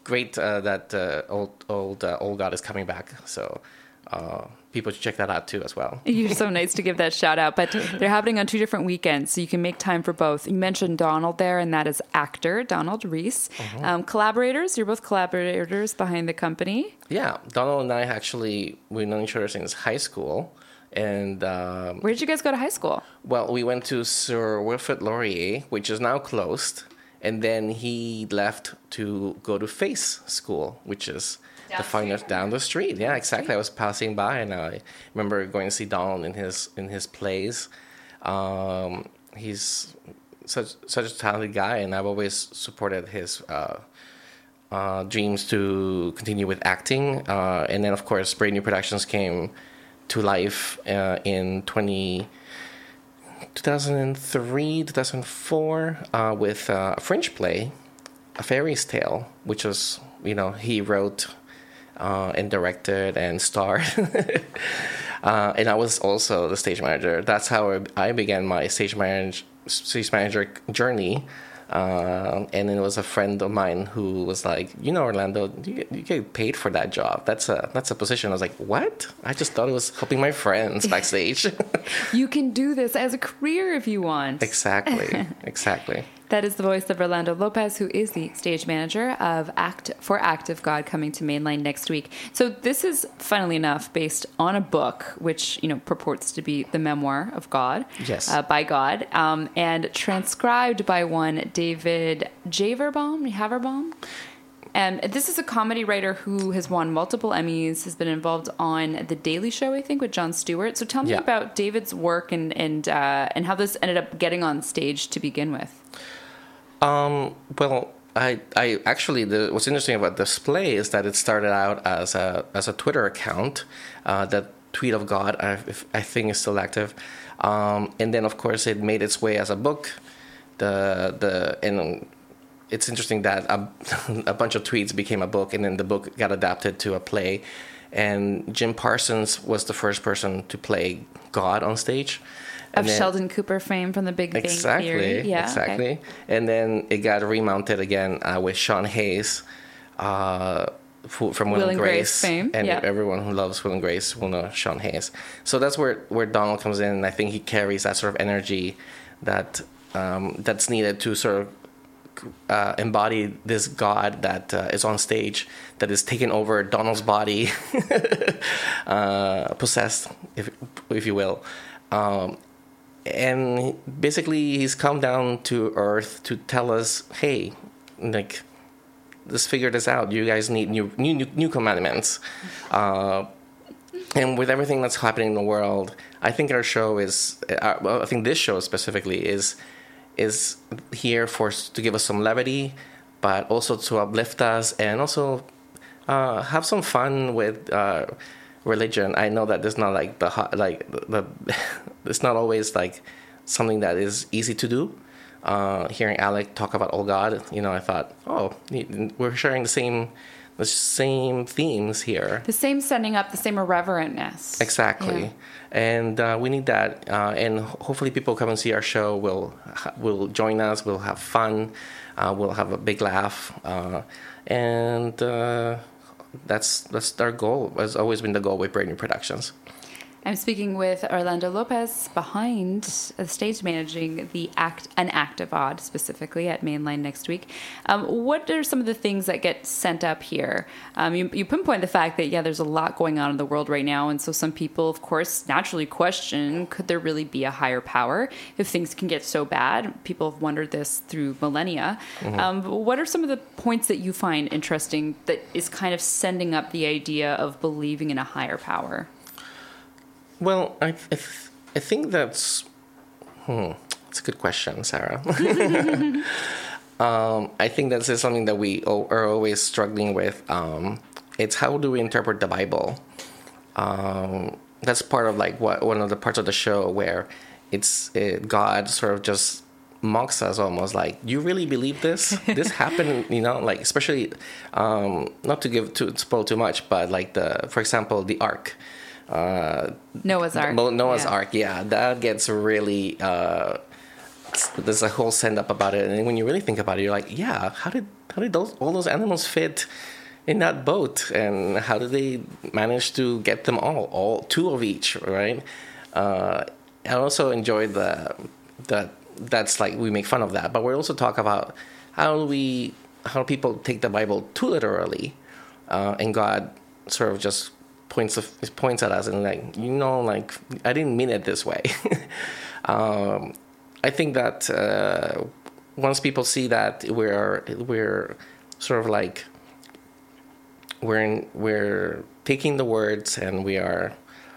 great uh, that uh, old old uh, old God is coming back. So uh, people should check that out too as well. You're so nice to give that shout out, but they're happening on two different weekends, so you can make time for both. You mentioned Donald there, and that is actor Donald Reese. Mhm. Um, collaborators, you're both collaborators behind the company. Yeah, Donald and I actually we've known each other since high school, and um, Where did you guys go to high school? well, we went to Sir Wilfrid Laurier, which is now closed, and then he left to go to Face School, which is Down the the fine street. arts down the street. Yeah, exactly. I was passing by, and I remember going to see Donald in his in his plays. Um, he's such such a talented guy, and I've always supported his uh, uh, dreams to continue with acting. Uh, and then, of course, Brave New Productions came to life uh, in twenty. two thousand three, two thousand four, uh, with uh, a French play, A Fairy's Tale, which was, you know, he wrote uh, and directed and starred. uh, and I was also the stage manager. That's how I began my stage manager, stage manager journey. Uh, and then it was a friend of mine who was like, you know, Orlando, you get, you get paid for that job. That's a that's a position. I was like, what? I just thought it was helping my friends backstage. You can do this as a career if you want. Exactly, exactly. That is the voice of Orlando Lopez, who is the stage manager of Act for Act of God, coming to Mainline next week. So this is, funnily enough, based on a book, which, you know, purports to be the memoir of God. Yes. Uh, by God, um, and transcribed by one David Javerbaum, Haverbaum. And this is a comedy writer who has won multiple Emmys, has been involved on The Daily Show, I think, with Jon Stewart. So tell me Yeah. about David's work and and uh, and how this ended up getting on stage to begin with. Um, well, I, I actually, the, what's interesting about this play is that it started out as a as a Twitter account, uh, that Tweet of God, I, if, I think is still active, um, and then of course it made its way as a book. The the and it's interesting that a, a bunch of tweets became a book, and then the book got adapted to a play. And Jim Parsons was the first person to play God on stage. Of And then- Sheldon Cooper fame from The Big Bang Exactly, Theory. Yeah, exactly. okay. And then it got remounted again uh, with Sean Hayes uh, who, from Will, Will and and Grace. Grace fame, And yeah. everyone who loves Will and Grace will know Sean Hayes. So that's where, where Donald comes in. And I think he carries that sort of energy that um, that's needed to sort of uh, embody this God that uh, is on stage, that is taking over Donald's body, uh, possessed, if if you will. Um, and basically, he's come down to Earth to tell us, "Hey, like, let's figure this out. You guys need new new new, new commandments." Uh, and with everything that's happening in the world, I think our show is. Uh, well, I think this show specifically is. is here for to give us some levity, but also to uplift us, and also uh, have some fun with uh, religion. I know that it's not like the hot, like the it's not always like something that is easy to do. Uh, hearing Alec talk about Oh God, you know, I thought, oh, we're sharing the same the same themes here. The same setting up, the same irreverentness. Exactly. Yeah. And uh, we need that. Uh, and hopefully people come and see our show, will will join us, we'll have fun, uh, we'll have a big laugh. Uh, and uh, that's that's our goal. Has always been the goal with Brave New Productions. I'm speaking with Orlando Lopez behind the stage managing the act, an act of odd specifically at Mainline next week. Um, what are some of the things that get sent up here? Um, you, you pinpoint the fact that, yeah, there's a lot going on in the world right now. And so some people, of course, naturally question, could there really be a higher power if things can get so bad? People have wondered this through millennia. Mm-hmm. Um, what are some of the points that you find interesting that is kind of sending up the idea of believing in a higher power? Well, I I, th- I think that's hmm, that's a good question, Sarah. um, I think that's just something that we o- are always struggling with. Um, it's how do we interpret the Bible? Um, that's part of like what one of the parts of the show where it's it, God sort of just mocks us almost like, you really believe this? This happened, you know, like especially um, not to give to spoil too much, but like the for example the Ark. Uh, Noah's Ark. Noah's yeah. Ark, yeah, that gets really. Uh, there's a whole send up about it, and when you really think about it, you're like, yeah, how did how did those all those animals fit in that boat, and how did they manage to get them all, all two of each, right? Uh, I also enjoyed the the that's like we make fun of that, but we also talk about how do we how people take the Bible too literally, uh, and God sort of just points of, points at us and like, you know, like I didn't mean it this way. um, I think that uh, once people see that we're we're sort of like we're in, we're taking the words and we are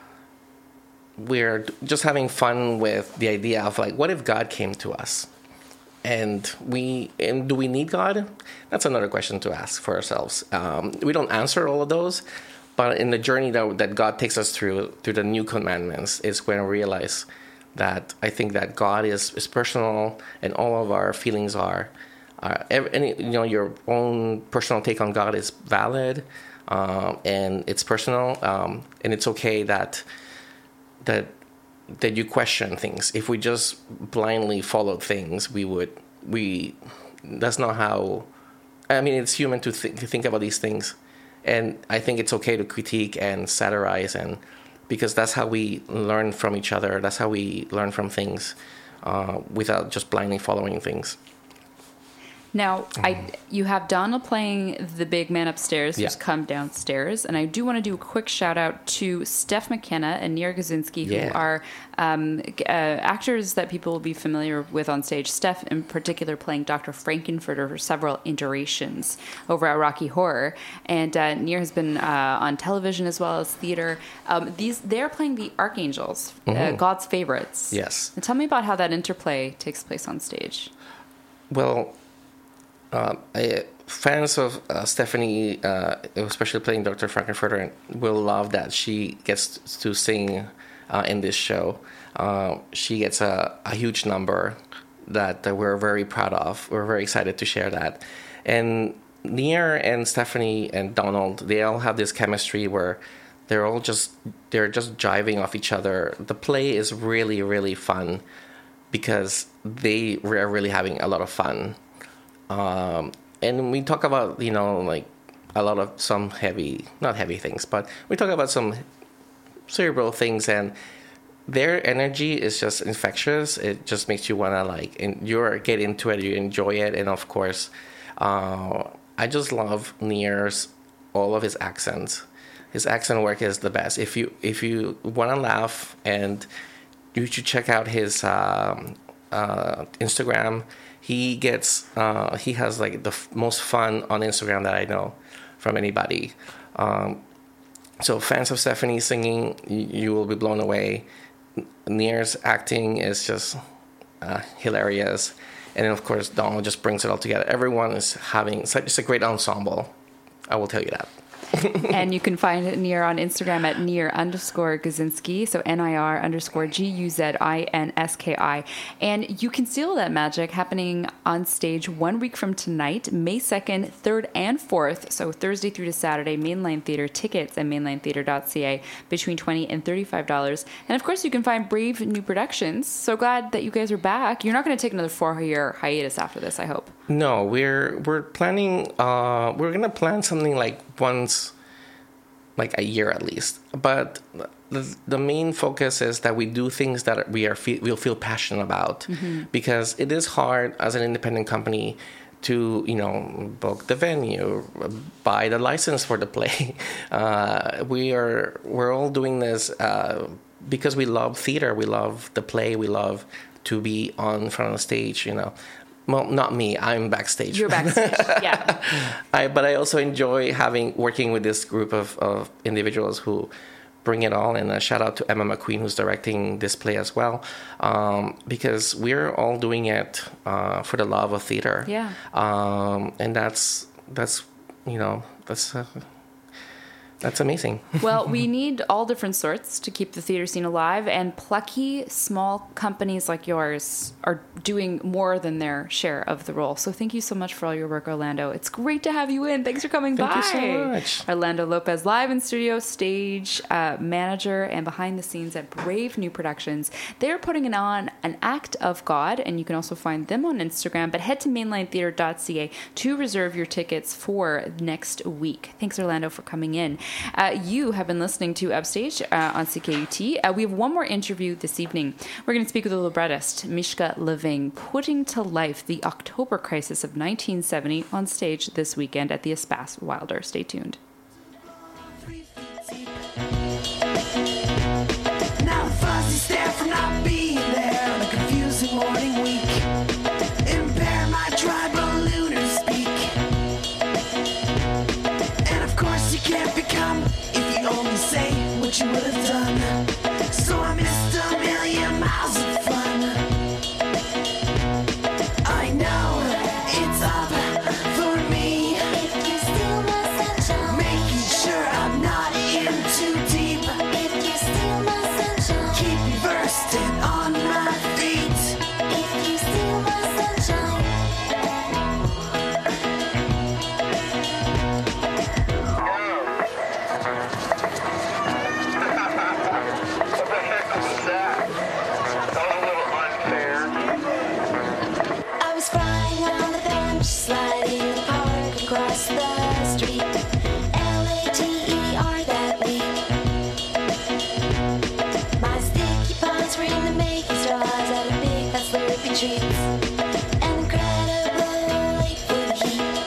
we're just having fun with the idea of like, what if God came to us? And we and do we need God? That's another question to ask for ourselves. Um, we don't answer all of those, but in the journey that, that God takes us through, through the new commandments, is when we realize that I think that God is, is personal, and all of our feelings are, are every, any, you know, your own personal take on God is valid, um, and it's personal, um, and it's okay that that that you question things. If we just blindly followed things, we would we. That's not how. I mean, it's human to think to think about these things. And I think it's okay to critique and satirize, and because that's how we learn from each other. That's how we learn from things, uh, without just blindly following things. Now, I you have Donald playing the big man upstairs, who's Yeah. come downstairs, and I do want to do a quick shout out to Steph McKenna and Nir Gazinski, who Yeah. are um, uh, actors that people will be familiar with on stage. Steph, in particular, playing Doctor Frankenfurter for several iterations over at Rocky Horror, and uh, Nir has been uh, on television as well as theater. Um, these they're playing the archangels, uh, Mhm. God's favorites. Yes. And tell me about how that interplay takes place on stage. Well, uh, I, fans of uh, Stephanie, uh, especially playing Doctor Frankenfurter, will love that she gets to sing uh, in this show. Uh, she gets a, a huge number that uh, we're very proud of. We're very excited to share that. And Nir and Stephanie and Donald, they all have this chemistry where they're all just they're just jiving off each other. The play is really, really fun because they are really having a lot of fun. Um, and we talk about, you know, like a lot of some heavy, not heavy things, but we talk about some cerebral things, and their energy is just infectious. It just makes you want to like, and you get into it, you enjoy it. And of course, uh, I just love Nir's, all of his accents. His accent work is the best. If you, if you want to laugh, and you should check out his um, uh, Instagram. He gets, uh, he has like the f- most fun on Instagram that I know from anybody. Um, so fans of Stephanie singing, you, you will be blown away. Nir's acting is just uh, hilarious. And then of course, Donald just brings it all together. Everyone is having, it's, like, it's a great ensemble. I will tell you that. And you can find Nir on Instagram at Nir underscore Gazinski, so N I R underscore G U Z I N S K I. And you can see all that magic happening on stage one week from tonight, May second, third, and fourth. So Thursday through to Saturday, Mainline Theater. Tickets at mainline theater dot c a between twenty dollars and thirty-five dollars. And of course, you can find Brave New Productions. So glad that you guys are back. You're not going to take another four-year hiatus after this, I hope. No, we're we're planning. Uh, we're gonna plan something like once, like a year at least. But the the main focus is that we do things that we are fe- we'll feel passionate about, Mm-hmm. because it is hard as an independent company to, you know, book the venue, buy the license for the play. Uh, we are we're all doing this uh, because we love theater. We love the play. We love to be on front of the stage. You know. Well, not me. I'm backstage. You're backstage, yeah. I, but I also enjoy having working with this group of, of individuals who bring it all. And a shout out to Emma McQueen, who's directing this play as well, um, because we're all doing it uh, for the love of theater. Yeah. Um, and that's that's you know that's uh, That's amazing. Well, we need all different sorts to keep the theater scene alive, and plucky small companies like yours are doing more than their share of the role. So thank you so much for all your work, Orlando. It's great to have you in. Thanks for coming Thank by. Thank you so much. Orlando Lopez, live in studio, stage uh, manager, and behind the scenes at Brave New Productions. They're putting on an Act of God, and you can also find them on Instagram. But head to mainline theater dot c a to reserve your tickets for next week. Thanks, Orlando, for coming in. Uh, you have been listening to Upstage uh, on C K U T. Uh, we have one more interview this evening. We're going to speak with the librettist, Mishka Leving, putting to life the October Crisis of nineteen seventy on stage this weekend at the Espace Wilder. Stay tuned. Now the fuzzy stare from not being there on a confusing morning week. Impair my tribal lunar speak. And of course you can't become if you only say what you would have done. So I missed a million miles of fun. I know it's up for me. If you steal my sunshine, making sure I'm not in too deep. If you steal my sunshine, keep me versed and on my feet. If you steal my sunshine. What the heck was that? That was a little unfair. I was flying on the bench, sliding in the park across the street. L A T E R that week. My sticky paws were in the making straws out of big fat slurpy treats. An incredible eight-foot heat.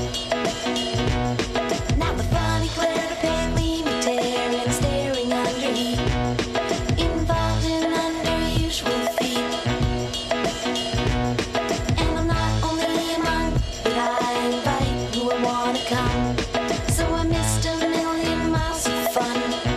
Now the funny glare to pale gleaming tear and staring under heat. Involved in unusual feet. And I'm not only a monk, but I invite who I wanna come. So I missed a million miles of fun.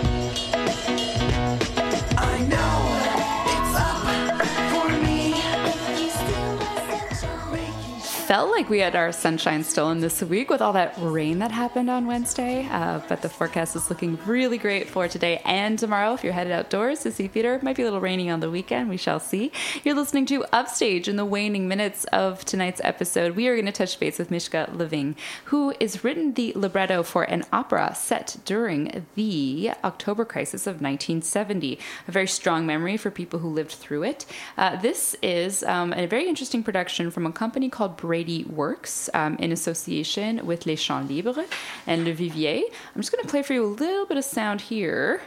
I know it's up for me. If you steal my sunshine, making Felt like we had our sunshine stolen this week with all that rain that happened on Wednesday, uh, but the forecast is looking really great for today and tomorrow. If you're headed outdoors to see theater, it might be a little rainy on the weekend. We shall see. You're listening to Upstage in the waning minutes of tonight's episode. We are going to touch base with Mishka Leving, who has written the libretto for an opera set during the October Crisis of nineteen seventy. A very strong memory for people who lived through it. Uh, this is um, a very interesting production from a company called Brady Works um, in association with Les Champs Libres and Le Vivier. I'm just going to play for you a little bit of sound here.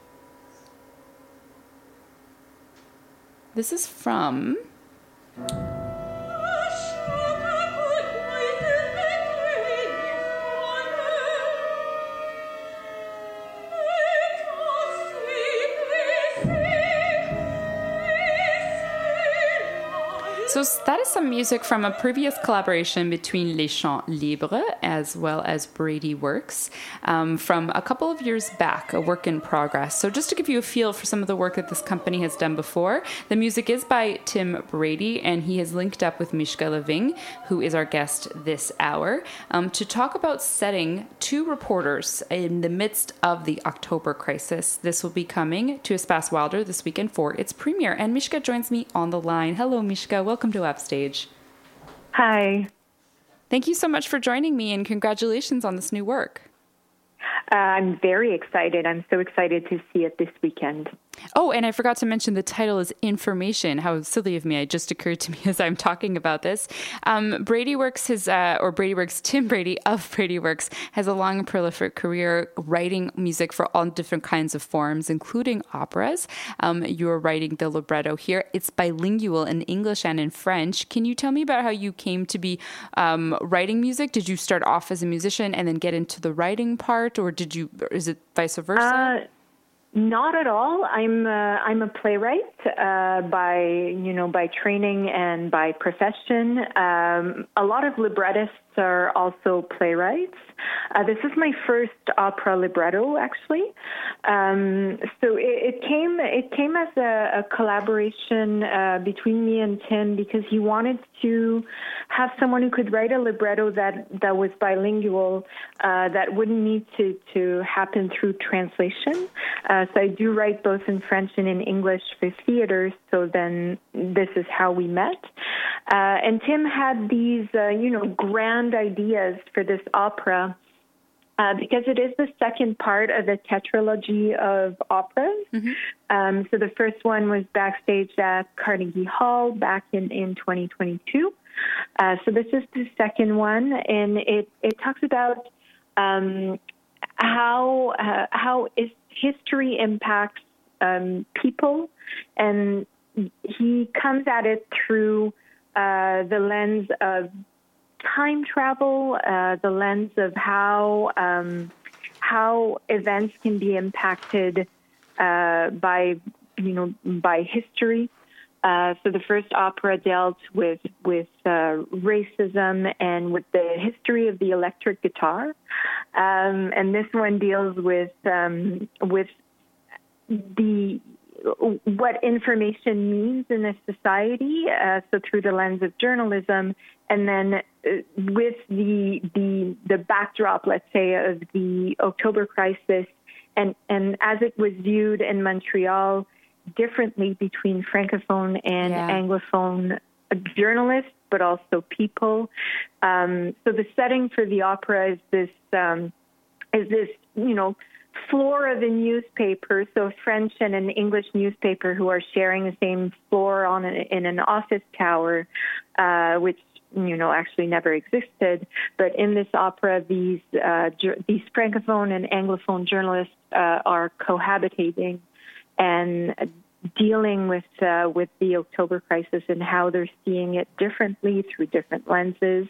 This is from... So that is some music from a previous collaboration between Les Champs Libres as well as Brady Works um, from a couple of years back, a work in progress. So just to give you a feel for some of the work that this company has done before, the music is by Tim Brady, and he has linked up with Mishka Leving, who is our guest this hour, um, to talk about setting two reporters in the midst of the October Crisis. This will be coming to Espace Wilder this weekend for its premiere, and Mishka joins me on the line. Hello, Mishka. Welcome. Welcome to Upstage. Hi. Thank you so much for joining me, and congratulations on this new work. Uh, I'm very excited. I'm so excited to see it this weekend. Oh, and I forgot to mention the title is Information. How silly of me. It just occurred to me as I'm talking about this. Um, Brady Works, his, uh, or Brady Works, Tim Brady of Brady Works, has a long and prolific career writing music for all different kinds of forms, including operas. Um, you're writing the libretto here. It's bilingual in English and in French. Can you tell me about how you came to be um, writing music? Did you start off as a musician and then get into the writing part, or did you, or is it vice versa? Uh, Not at all. I'm uh, I'm a playwright uh, by you know by training and by profession. Um, a lot of librettists are also playwrights. Uh, this is my first opera libretto, actually. Um, so it, it came it came as a, a collaboration uh, between me and Tim because he wanted to have someone who could write a libretto that that was bilingual, uh, that wouldn't need to to happen through translation. Uh, so I do write both in French and in English for theater. So then this is how we met. Uh, and Tim had these, uh, you know, grand ideas for this opera uh, because it is the second part of a tetralogy of operas. Mm-hmm. Um, so the first one was Backstage at Carnegie Hall back in, in twenty twenty-two. Uh, so this is the second one, and it, it talks about um, how uh, how is history impacts um, people, and he comes at it through uh, the lens of time travel, uh, the lens of how um, how events can be impacted uh, by you know by history. Uh, so the first opera dealt with with uh, racism and with the history of the electric guitar, um, and this one deals with um, with the what information means in a society. Uh, so through the lens of journalism, and then uh, with the the the backdrop, let's say, of the October crisis, and and as it was viewed in Montreal differently between Francophone and yeah. Anglophone journalists, but also people. Um, so the setting for the opera is this, um, is this, you know, floor of a newspaper, so French and an English newspaper who are sharing the same floor on a, in an office tower, uh, which, you know, actually never existed. But in this opera, these uh, these Francophone and Anglophone journalists uh, are cohabitating and dealing with uh, with the October crisis and how they're seeing it differently through different lenses,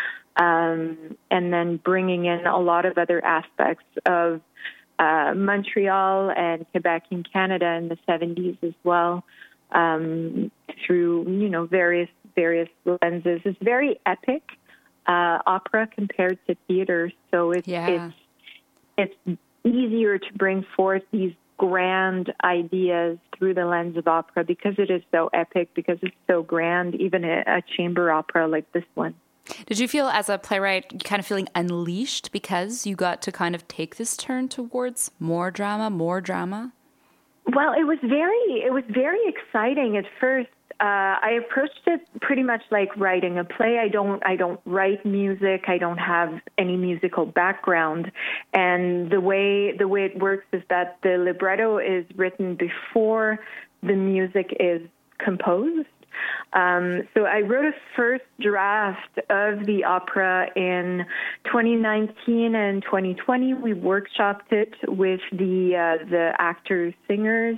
um, and then bringing in a lot of other aspects of uh, Montreal and Quebec in Canada in the seventies as well, um, through you know various various lenses. It's very epic uh, opera compared to theater, so it's yeah. it's it's easier to bring forth these grand ideas through the lens of opera because it is so epic, because it's so grand, even a, a chamber opera like this one. Did you feel as a playwright kind of feeling unleashed because you got to kind of take this turn towards more drama, more drama? Well, it was very, it was very exciting at first. Uh, I approached it pretty much like writing a play. I don't, I don't write music. I don't have any musical background, and the way the way it works is that the libretto is written before the music is composed. Um, so I wrote a first draft of the opera in twenty nineteen and twenty twenty. We workshopped it with the uh, the actors, singers,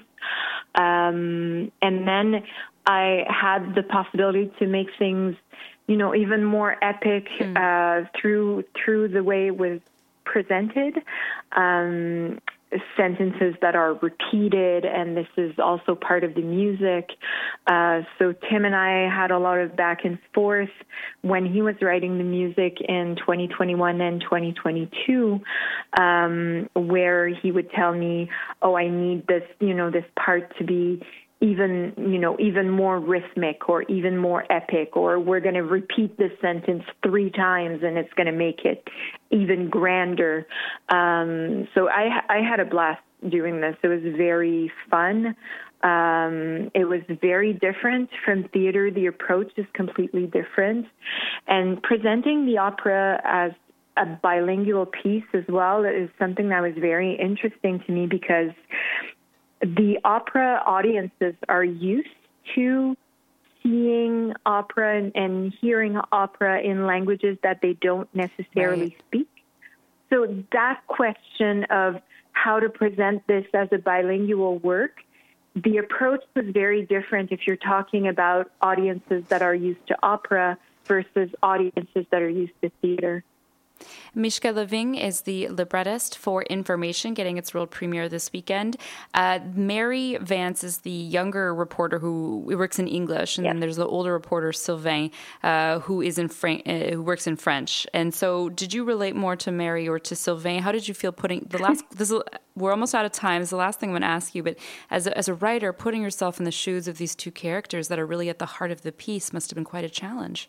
um, and then I had the possibility to make things, you know, even more epic mm. uh, through through the way it was presented. Um, sentences that are repeated, and this is also part of the music. Uh, so Tim and I had a lot of back and forth when he was writing the music in twenty twenty-one and twenty twenty-two, um, where he would tell me, oh, I need this, you know, this part to be even, you know, even more rhythmic or even more epic, or we're going to repeat this sentence three times and it's going to make it even grander. Um, so I, I had a blast doing this. It was very fun. Um, it was very different from theater. The approach is completely different. And presenting the opera as a bilingual piece as well is something that was very interesting to me, because the opera audiences are used to seeing opera and, and hearing opera in languages that they don't necessarily right. speak. So that question of how to present this as a bilingual work, the approach was very different if you're talking about audiences that are used to opera versus audiences that are used to theater. Mishka Leving is the librettist for Information, getting its world premiere this weekend. Uh, Mary Vance is the younger reporter who works in English, and yep. then there's the older reporter Sylvain, uh, who is in Fran- uh, who works in French. And so, did you relate more to Mary or to Sylvain? How did you feel putting the last? This is, we're almost out of time. This is the last thing I'm going to ask you. But as a, as a writer, putting yourself in the shoes of these two characters that are really at the heart of the piece must have been quite a challenge.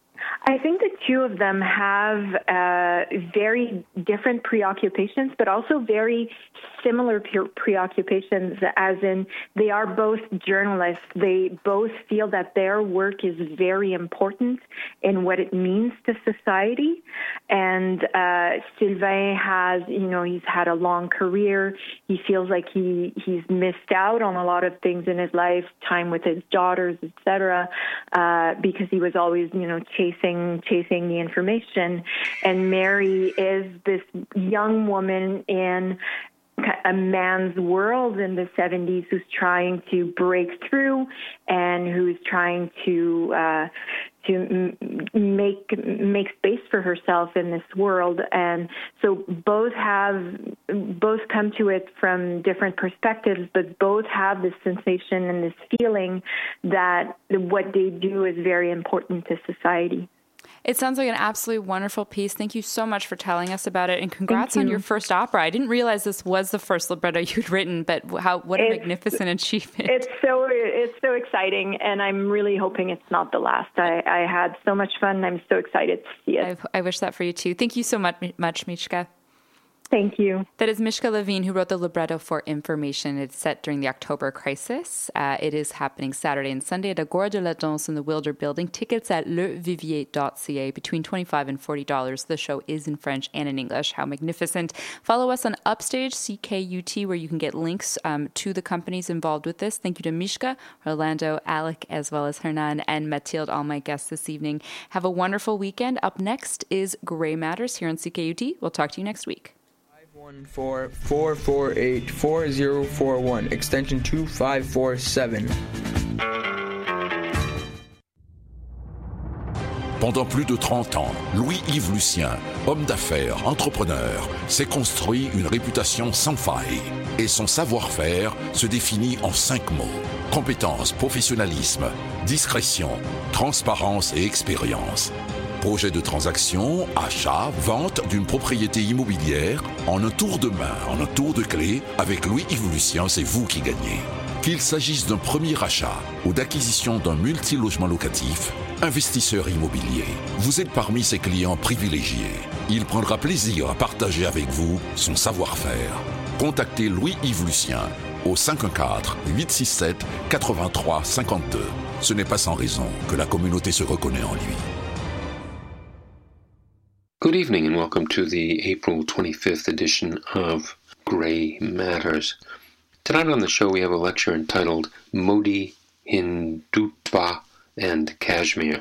I think the two of them have uh, very different preoccupations, but also very similar pre- preoccupations, as in they are both journalists. They both feel that their work is very important in what it means to society. And uh, Sylvain has, you know, he's had a long career. He feels like he, he's missed out on a lot of things in his life, time with his daughters, et cetera, uh, because he was always, you know, chasing, chasing the information. And Mary is this young woman in a man's world in the seventies who's trying to break through and who's trying to uh, to make make space for herself in this world. And so both have both come to it from different perspectives, but both have this sensation and this feeling that what they do is very important to society. It sounds like an absolutely wonderful piece. Thank you so much for telling us about it, and congrats you. on your first opera. I didn't realize this was the first libretto you'd written, but how what a it's, magnificent achievement! It's so it's so exciting, and I'm really hoping it's not the last. I, I had so much fun, and I'm so excited to see it. I, I wish that for you too. Thank you so much, much Mishka. Thank you. That is Mishka Levine, who wrote the libretto for Information. It's set during the October crisis. Uh, it is happening Saturday and Sunday at Agora de la Danse in the Wilder Building. Tickets at le vivier dot c a, between twenty-five dollars and forty dollars. The show is in French and in English. How magnificent. Follow us on Upstage, C K U T, where you can get links um, to the companies involved with this. Thank you to Mishka, Orlando, Alec, as well as Hernan and Mathilde, all my guests this evening. Have a wonderful weekend. Up next is Grey Matters here on C K U T. We'll talk to you next week. one four four four eight four zero four one, extension two five four seven. Pendant plus de trente ans, Louis-Yves Lucien, homme d'affaires, entrepreneur, s'est construit une réputation sans faille. Et son savoir-faire se définit en cinq mots. Compétence, professionnalisme, discrétion, transparence et expérience. Projet de transaction, achat, vente d'une propriété immobilière, en un tour de main, en un tour de clé, avec Louis-Yves Lucien, c'est vous qui gagnez. Qu'il s'agisse d'un premier achat ou d'acquisition d'un multilogement locatif, investisseur immobilier, vous êtes parmi ses clients privilégiés. Il prendra plaisir à partager avec vous son savoir-faire. Contactez Louis-Yves Lucien au cinq un quatre, huit six sept, quatre-vingt-trois cinquante-deux. Ce n'est pas sans raison que la communauté se reconnaît en lui. Good evening and welcome to the April twenty-fifth edition of Grey Matters. Tonight on the show we have a lecture entitled Modi, Hindutva, and Kashmir.